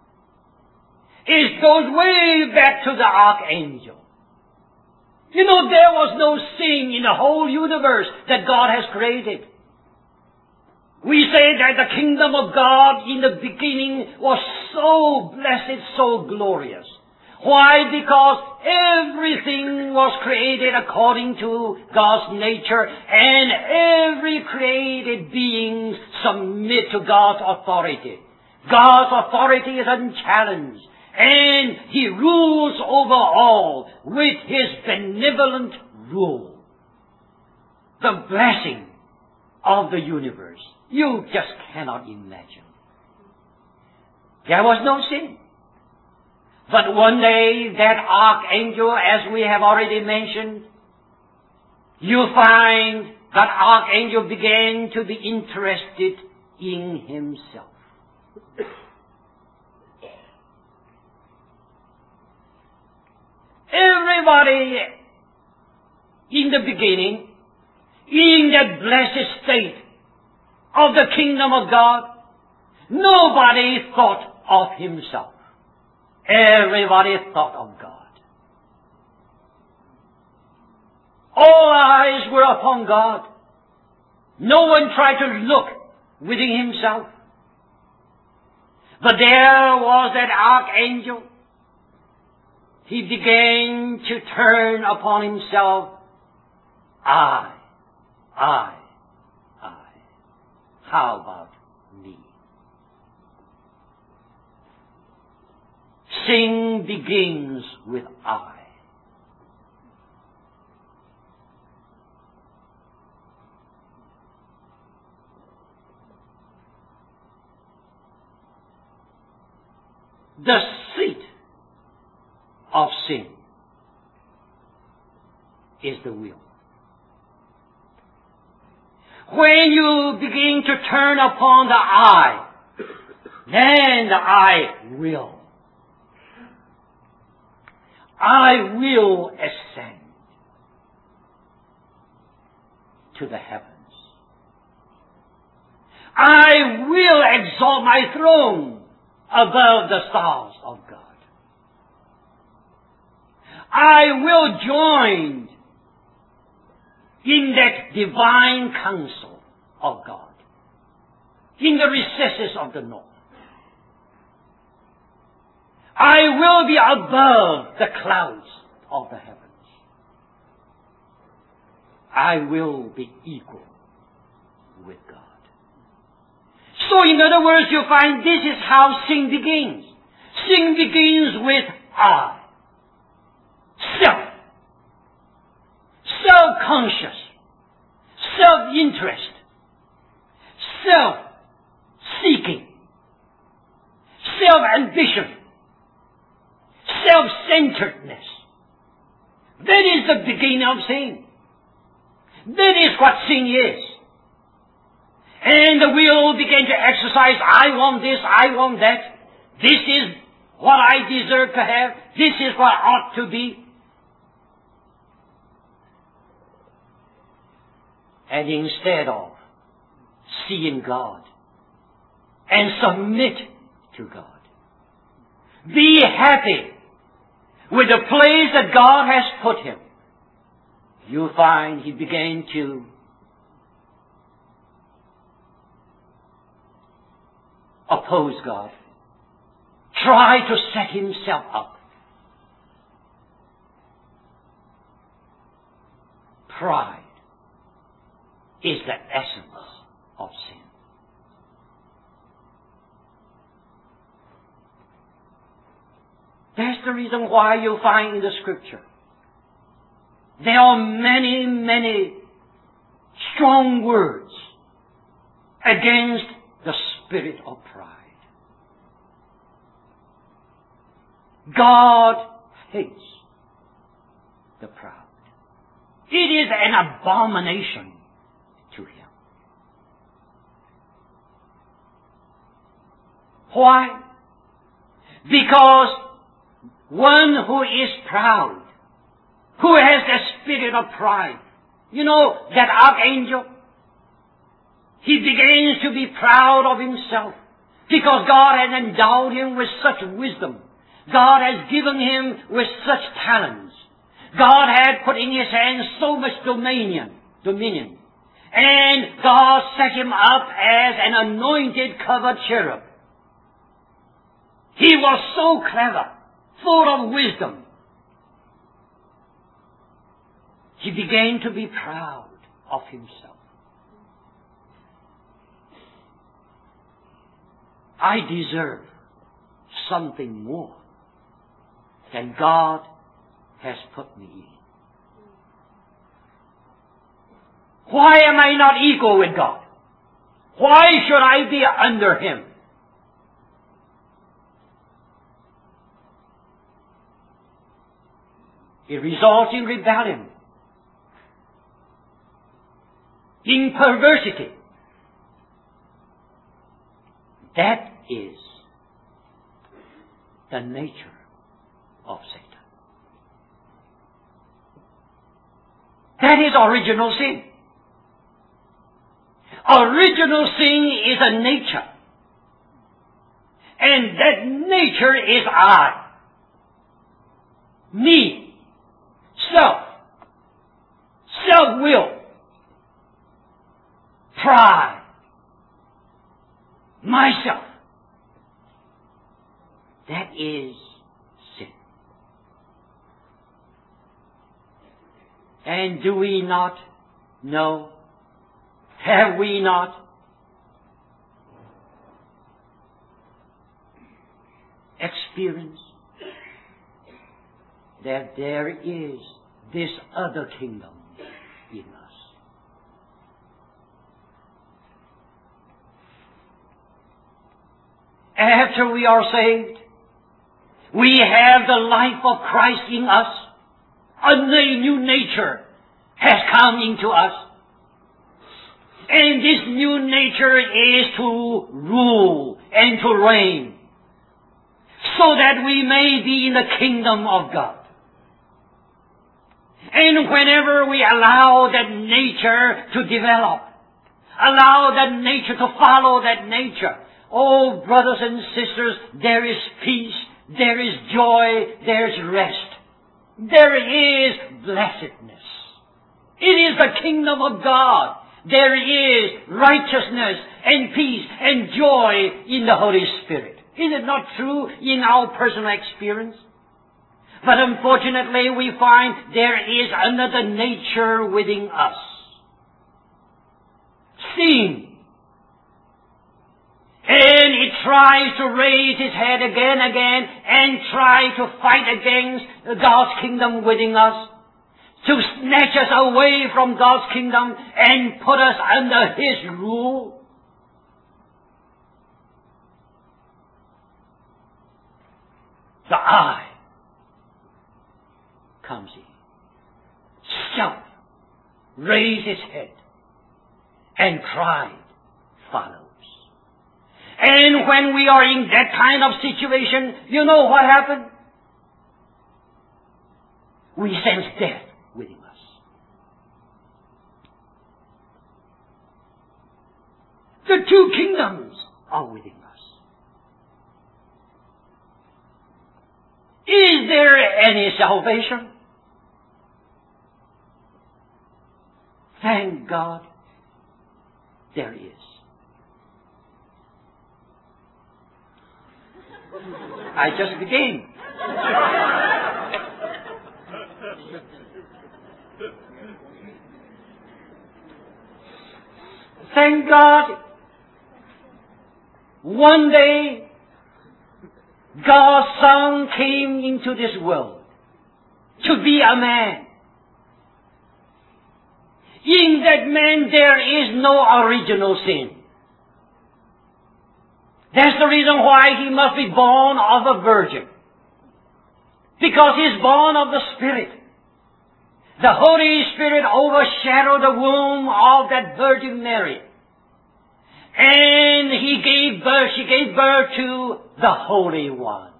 It goes way back to the archangel. You know, there was no sin in the whole universe that God has created. We say that the kingdom of God in the beginning was so blessed, so glorious. Why? Because everything was created according to God's nature, and every created being submit to God's authority. God's authority is unchallenged, and He rules over all with His benevolent rule. The blessing of the universe, you just cannot imagine. There was no sin. But one day, that archangel, as we have already mentioned, you find that archangel began to be interested in himself. Everybody in the beginning, in that blessed state of the kingdom of God, nobody thought of himself. Everybody thought of God. All eyes were upon God. No one tried to look within himself. But there was that archangel. He began to turn upon himself. I. How about me? Sin begins with I. the seat of sin is the will. When you begin to turn upon the I, then the I will. I will ascend to the heavens. I will exalt my throne above the stars of God. I will join in that divine counsel of God, in the recesses of the north. I will be above the clouds of the heavens. I will be equal with God. So in other words, you find this is how sin begins. Sin begins with I. Self. Self-conscious. Self-interest. Self-seeking. Self-ambition. Self-centeredness. That is the beginning of sin. That is what sin is. And the will began to exercise, I want this, I want that. This is what I deserve to have. This is what ought to be. And instead of seeing God and submit to God, be happy with the place that God has put him, you find he began to oppose God, try to set himself up. Pride is the essence of sin. That's the reason why you find in the Scripture there are many, many strong words against the spirit of pride. God hates the proud. It is an abomination to him. Why? Because one who is proud, who has the spirit of pride, you know, that archangel, he begins to be proud of himself because God has endowed him with such wisdom. God has given him with such talents. God had put in his hands so much dominion. And God set him up as an anointed covered cherub. He was so clever, full of wisdom. He began to be proud of himself. I deserve something more than God has put me in. Why am I not equal with God? Why should I be under him? It results in rebellion, in perversity. That is the nature of Satan. That is original sin. Original sin is a nature. And that nature is I. Me. Self. Self-will. Pride. Myself. That is sin. And do we not know? Have we not experienced that there is this other kingdom in us? After we are saved, We have the life of Christ in us. A new nature has come into us. And this new nature is to rule and to reign, so that we may be in the kingdom of God. And whenever we allow that nature to develop, allow that nature to follow that nature, oh, brothers and sisters, there is peace, there is joy, there is rest. There is blessedness. It is the kingdom of God. There is righteousness and peace and joy in the Holy Spirit. Is it not true in our personal experience? But unfortunately, we find there is another nature within us. Sin. And it tries to raise its head again and try to fight against God's kingdom within us, to snatch us away from God's kingdom and put us under His rule. The I comes in. Self raised its head, and pride follows. And when we are in that kind of situation, you know what happened? We sense death within us. The two kingdoms are within us. Is there any salvation? Thank God, there is. I just began. Thank God, one day God's Son came into this world to be a man. In that man there is no original sin. That's the reason why He must be born of a virgin. Because He's born of the Spirit. The Holy Spirit overshadowed the womb of that Virgin Mary. And she gave birth to the Holy One.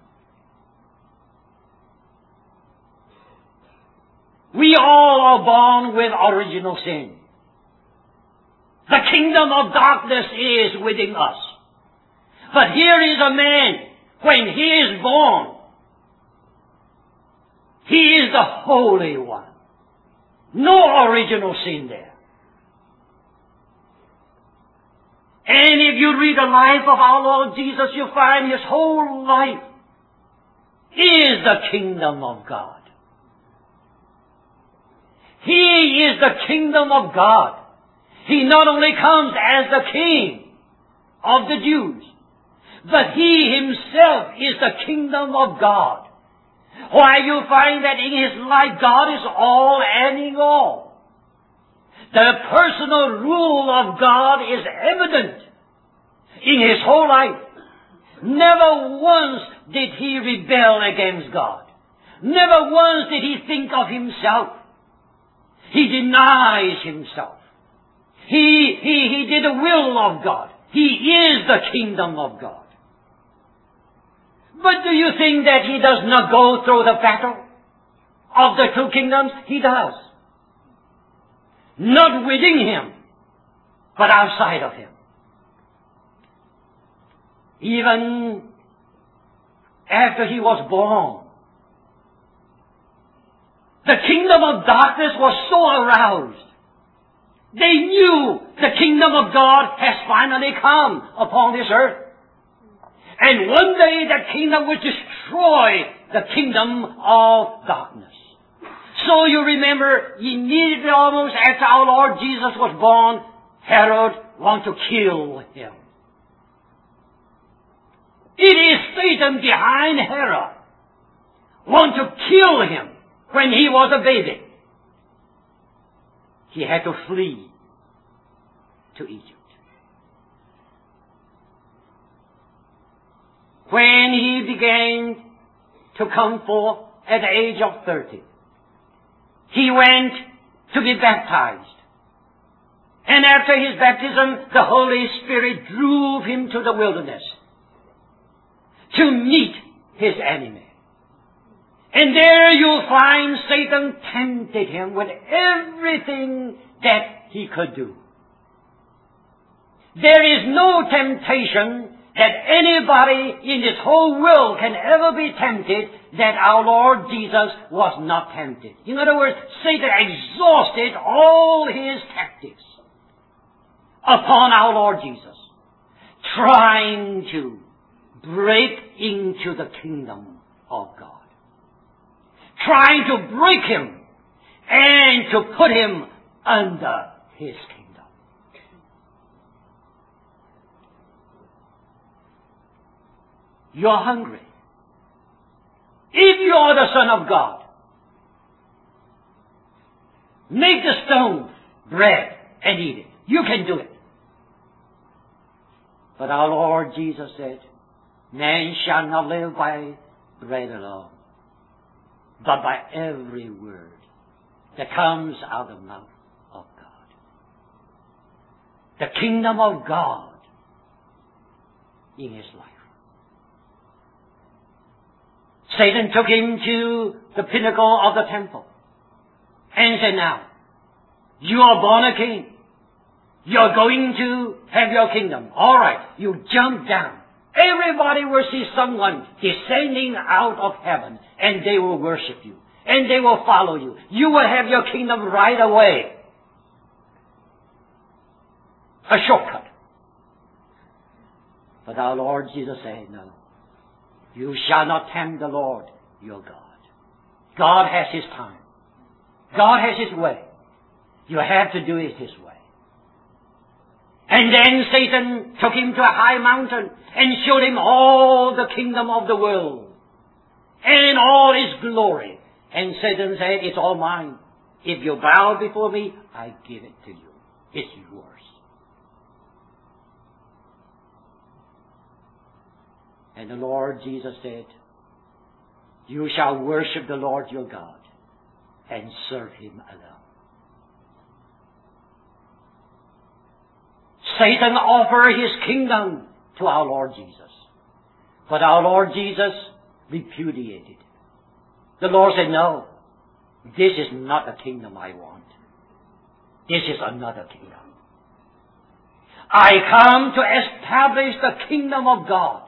We all are born with original sin. The kingdom of darkness is within us. But here is a man, when he is born, he is the Holy One. No original sin there. And if you read the life of our Lord Jesus, you find His whole life is the kingdom of God. He is the kingdom of God. He not only comes as the King of the Jews, but He Himself is the kingdom of God. Why, you find that in His life God is all and in all. The personal rule of God is evident in His whole life. Never once did He rebel against God. Never once did He think of Himself. He denies Himself. He did the will of God. He is the kingdom of God. But do you think that He does not go through the battle of the two kingdoms? He does. Not within Him, but outside of Him. Even after He was born, the kingdom of darkness was so aroused. They knew the kingdom of God has finally come upon this earth. And one day that kingdom will destroy the kingdom of darkness. So you remember, immediately almost after our Lord Jesus was born, Herod wanted to kill Him. It is Satan behind Herod, want to kill Him when he was a baby. He had to flee to Egypt. When he began to come forth at the age of 30. He went to be baptized. And after his baptism, the Holy Spirit drove him to the wilderness to meet his enemy. And there you'll find Satan tempted him with everything that he could do. There is no temptation that anybody in this whole world can ever be tempted that our Lord Jesus was not tempted. In other words, Satan exhausted all his tactics upon our Lord Jesus, trying to break into the kingdom of God. Trying to break him and to put him under his kingdom. You're hungry. If you are the Son of God, make the stone bread and eat it. You can do it. But our Lord Jesus said, man shall not live by bread alone, but by every word that comes out of the mouth of God. The kingdom of God in his life. Satan took him to the pinnacle of the temple and said, now, you are born a king. You're going to have your kingdom. All right, you jump down. Everybody will see someone descending out of heaven, and they will worship you, and they will follow you. You will have your kingdom right away. A shortcut. But our Lord Jesus said, no. You shall not tempt the Lord your God. God has his time. God has his way. You have to do it his way. And then Satan took him to a high mountain and showed him all the kingdom of the world and all its glory. And Satan said, it's all mine. If you bow before me, I give it to you. It's yours. And the Lord Jesus said, you shall worship the Lord your God and serve him alone. Satan offered his kingdom to our Lord Jesus. But our Lord Jesus repudiated. The Lord said, no, this is not the kingdom I want. This is another kingdom. I come to establish the kingdom of God.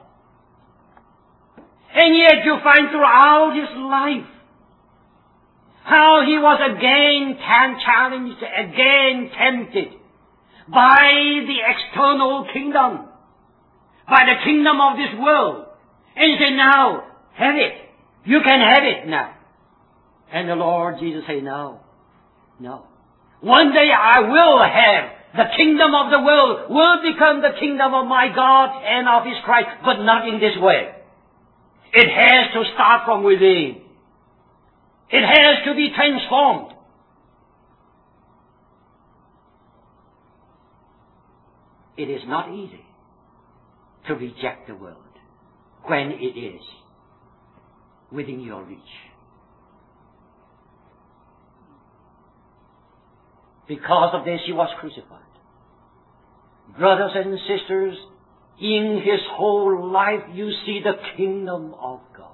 And yet you find throughout his life how he was again challenged, again tempted by the external kingdom, by the kingdom of this world. And he said, now, have it. You can have it now. And the Lord Jesus said, no. One day I will have the kingdom of the world, will become the kingdom of my God and of his Christ, but not in this way. It has to start from within. It has to be transformed. It is not easy to reject the world when it is within your reach. Because of this, he was crucified. Brothers and sisters, in his whole life, you see the kingdom of God.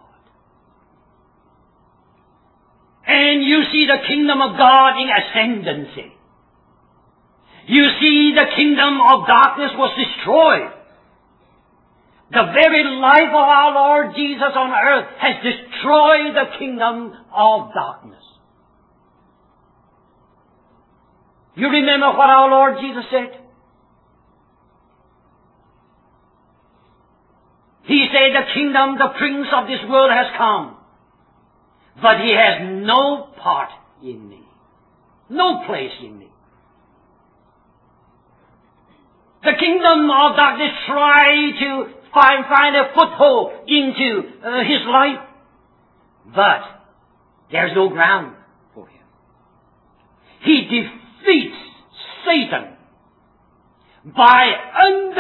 And you see the kingdom of God in ascendancy. You see the kingdom of darkness was destroyed. The very life of our Lord Jesus on earth has destroyed the kingdom of darkness. You remember what our Lord Jesus said? He said, the kingdom, the prince of this world has come, but he has no part in me, no place in me. The kingdom of darkness tried to find a foothold into his life, but there's no ground for him. He defeats Satan by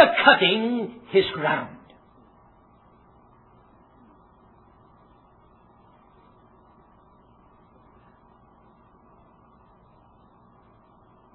undercutting his ground.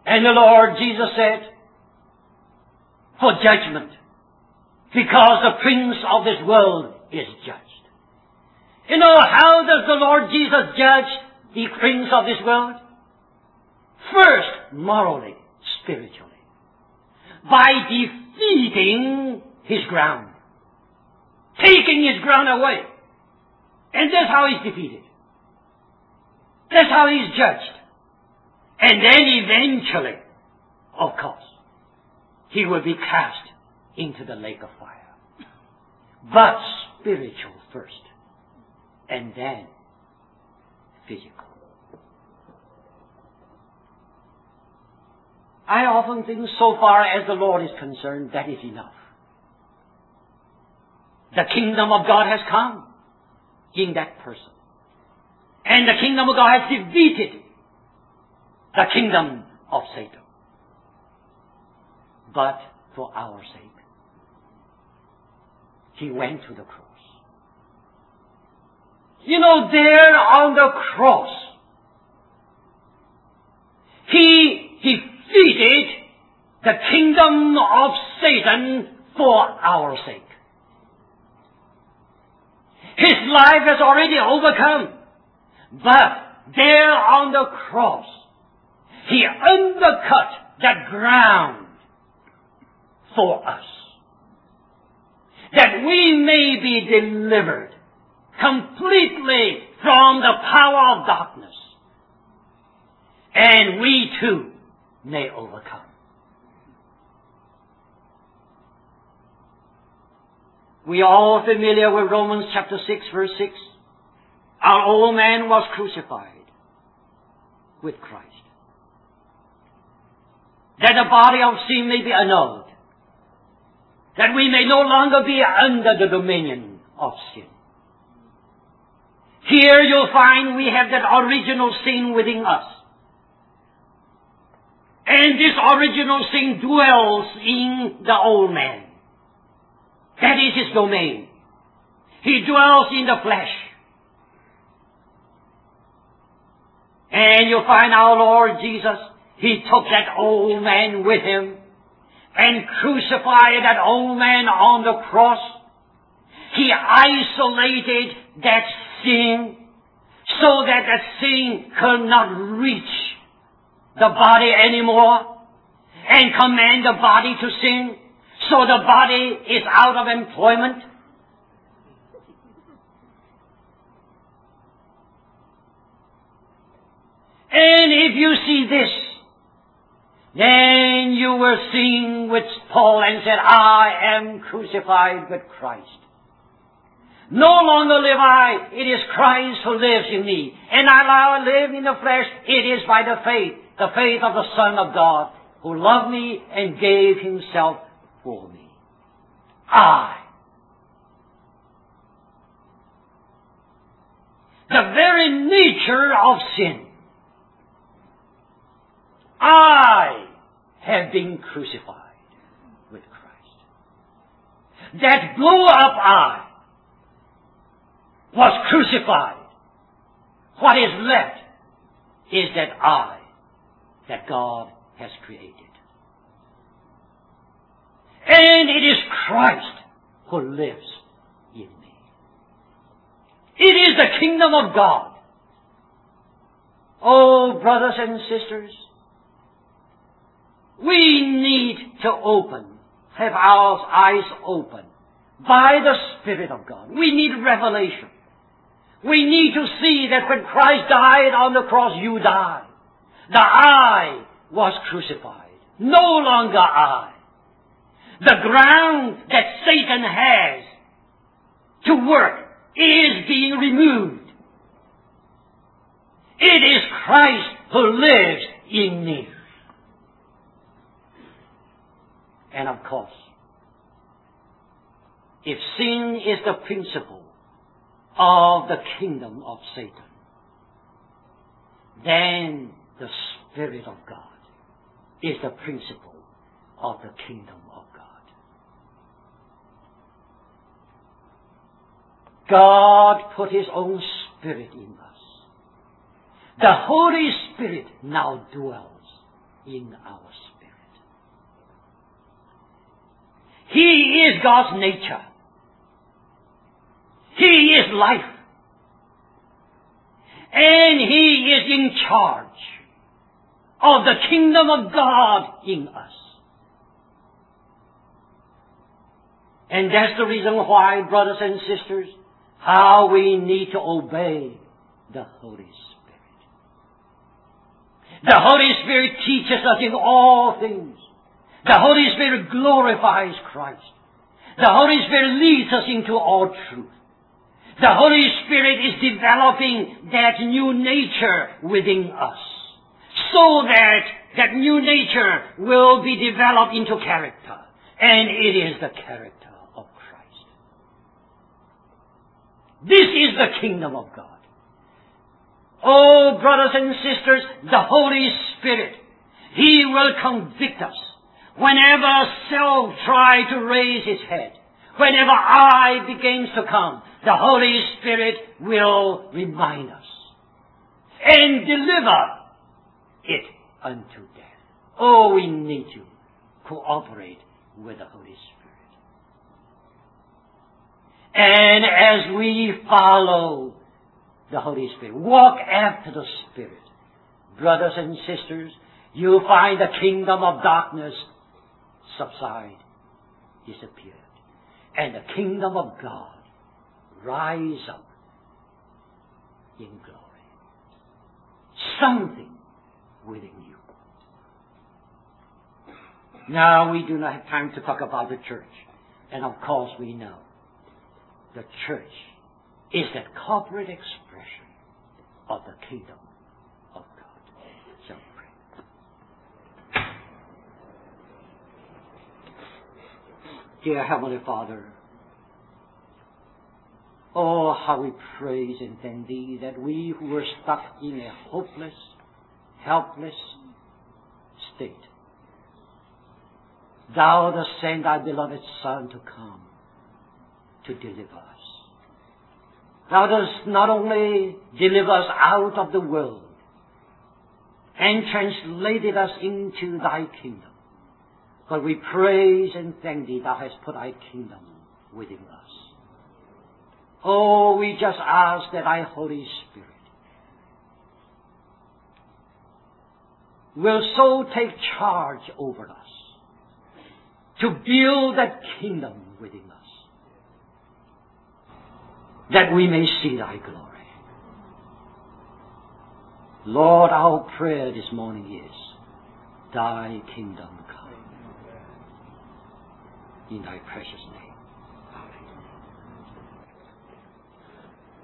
And the Lord Jesus said, for judgment, because the prince of this world is judged. You know, how does the Lord Jesus judge the prince of this world? First, morally, spiritually, by defeating his ground, taking his ground away. And that's how he's defeated. That's how he's judged. And then eventually, of course, he will be cast into the lake of fire. But spiritual first, and then physical. I often think so far as the Lord is concerned, that is enough. The kingdom of God has come in that person. And the kingdom of God has defeated the kingdom of Satan. But for our sake, he went to the cross. You know, there on the cross, he defeated the kingdom of Satan for our sake. His life has already overcome. But there on the cross, he undercut that ground for us, that we may be delivered completely from the power of darkness, and we too may overcome. We are all familiar with Romans chapter 6, verse 6. Our old man was crucified with Christ, that the body of sin may be annulled, that we may no longer be under the dominion of sin. Here you'll find we have that original sin within us. And this original sin dwells in the old man. That is his domain. He dwells in the flesh. And you'll find our Lord Jesus, he took that old man with him and crucified that old man on the cross. He isolated that sin so that that sin could not reach the body anymore and command the body to sin, so the body is out of employment. And if you see this, then you will sing with Paul and said, I am crucified with Christ. No longer live I, it is Christ who lives in me. And I live in the flesh, it is by the faith of the Son of God, who loved me and gave himself for me. The very nature of sin. I have been crucified with Christ. That blew up I was crucified. What is left is that I that God has created. And it is Christ who lives in me. It is the kingdom of God. Oh, brothers and sisters, we need to have our eyes open by the Spirit of God. We need revelation. We need to see that when Christ died on the cross, you died. The I was crucified. No longer I. The ground that Satan has to work is being removed. It is Christ who lives in me. And of course, if sin is the principle of the kingdom of Satan, then the Spirit of God is the principle of the kingdom of God. God put His own Spirit in us. The Holy Spirit now dwells in our spirit. He is God's nature. He is life. And He is in charge of the kingdom of God in us. And that's the reason why, brothers and sisters, how we need to obey the Holy Spirit. The Holy Spirit teaches us in all things. The Holy Spirit glorifies Christ. The Holy Spirit leads us into all truth. The Holy Spirit is developing that new nature within us, so that that new nature will be developed into character. And it is the character of Christ. This is the kingdom of God. Oh, brothers and sisters, the Holy Spirit, He will convict us whenever self tries to raise its head. Whenever I begins to come, the Holy Spirit will remind us and deliver it unto death. Oh, we need to cooperate with the Holy Spirit. And as we follow the Holy Spirit, walk after the Spirit, brothers and sisters, you'll find the kingdom of darkness subside, disappear. And the kingdom of God rise up in glory. Something within you. Now, we do not have time to talk about the church. And of course we know the church is that corporate expression of the kingdom of God. So pray. Dear Heavenly Father, oh, how we praise and thank Thee that we who were stuck in a hopeless, helpless state, Thou dost send Thy beloved Son to come to deliver us. Thou dost not only deliver us out of the world and translated us into Thy kingdom, but we praise and thank Thee, Thou hast put Thy kingdom within us. Oh, we just ask that Thy Holy Spirit will so take charge over us to build that kingdom within us, that we may see Thy glory. Lord, our prayer this morning is, Thy kingdom come. In Thy precious name.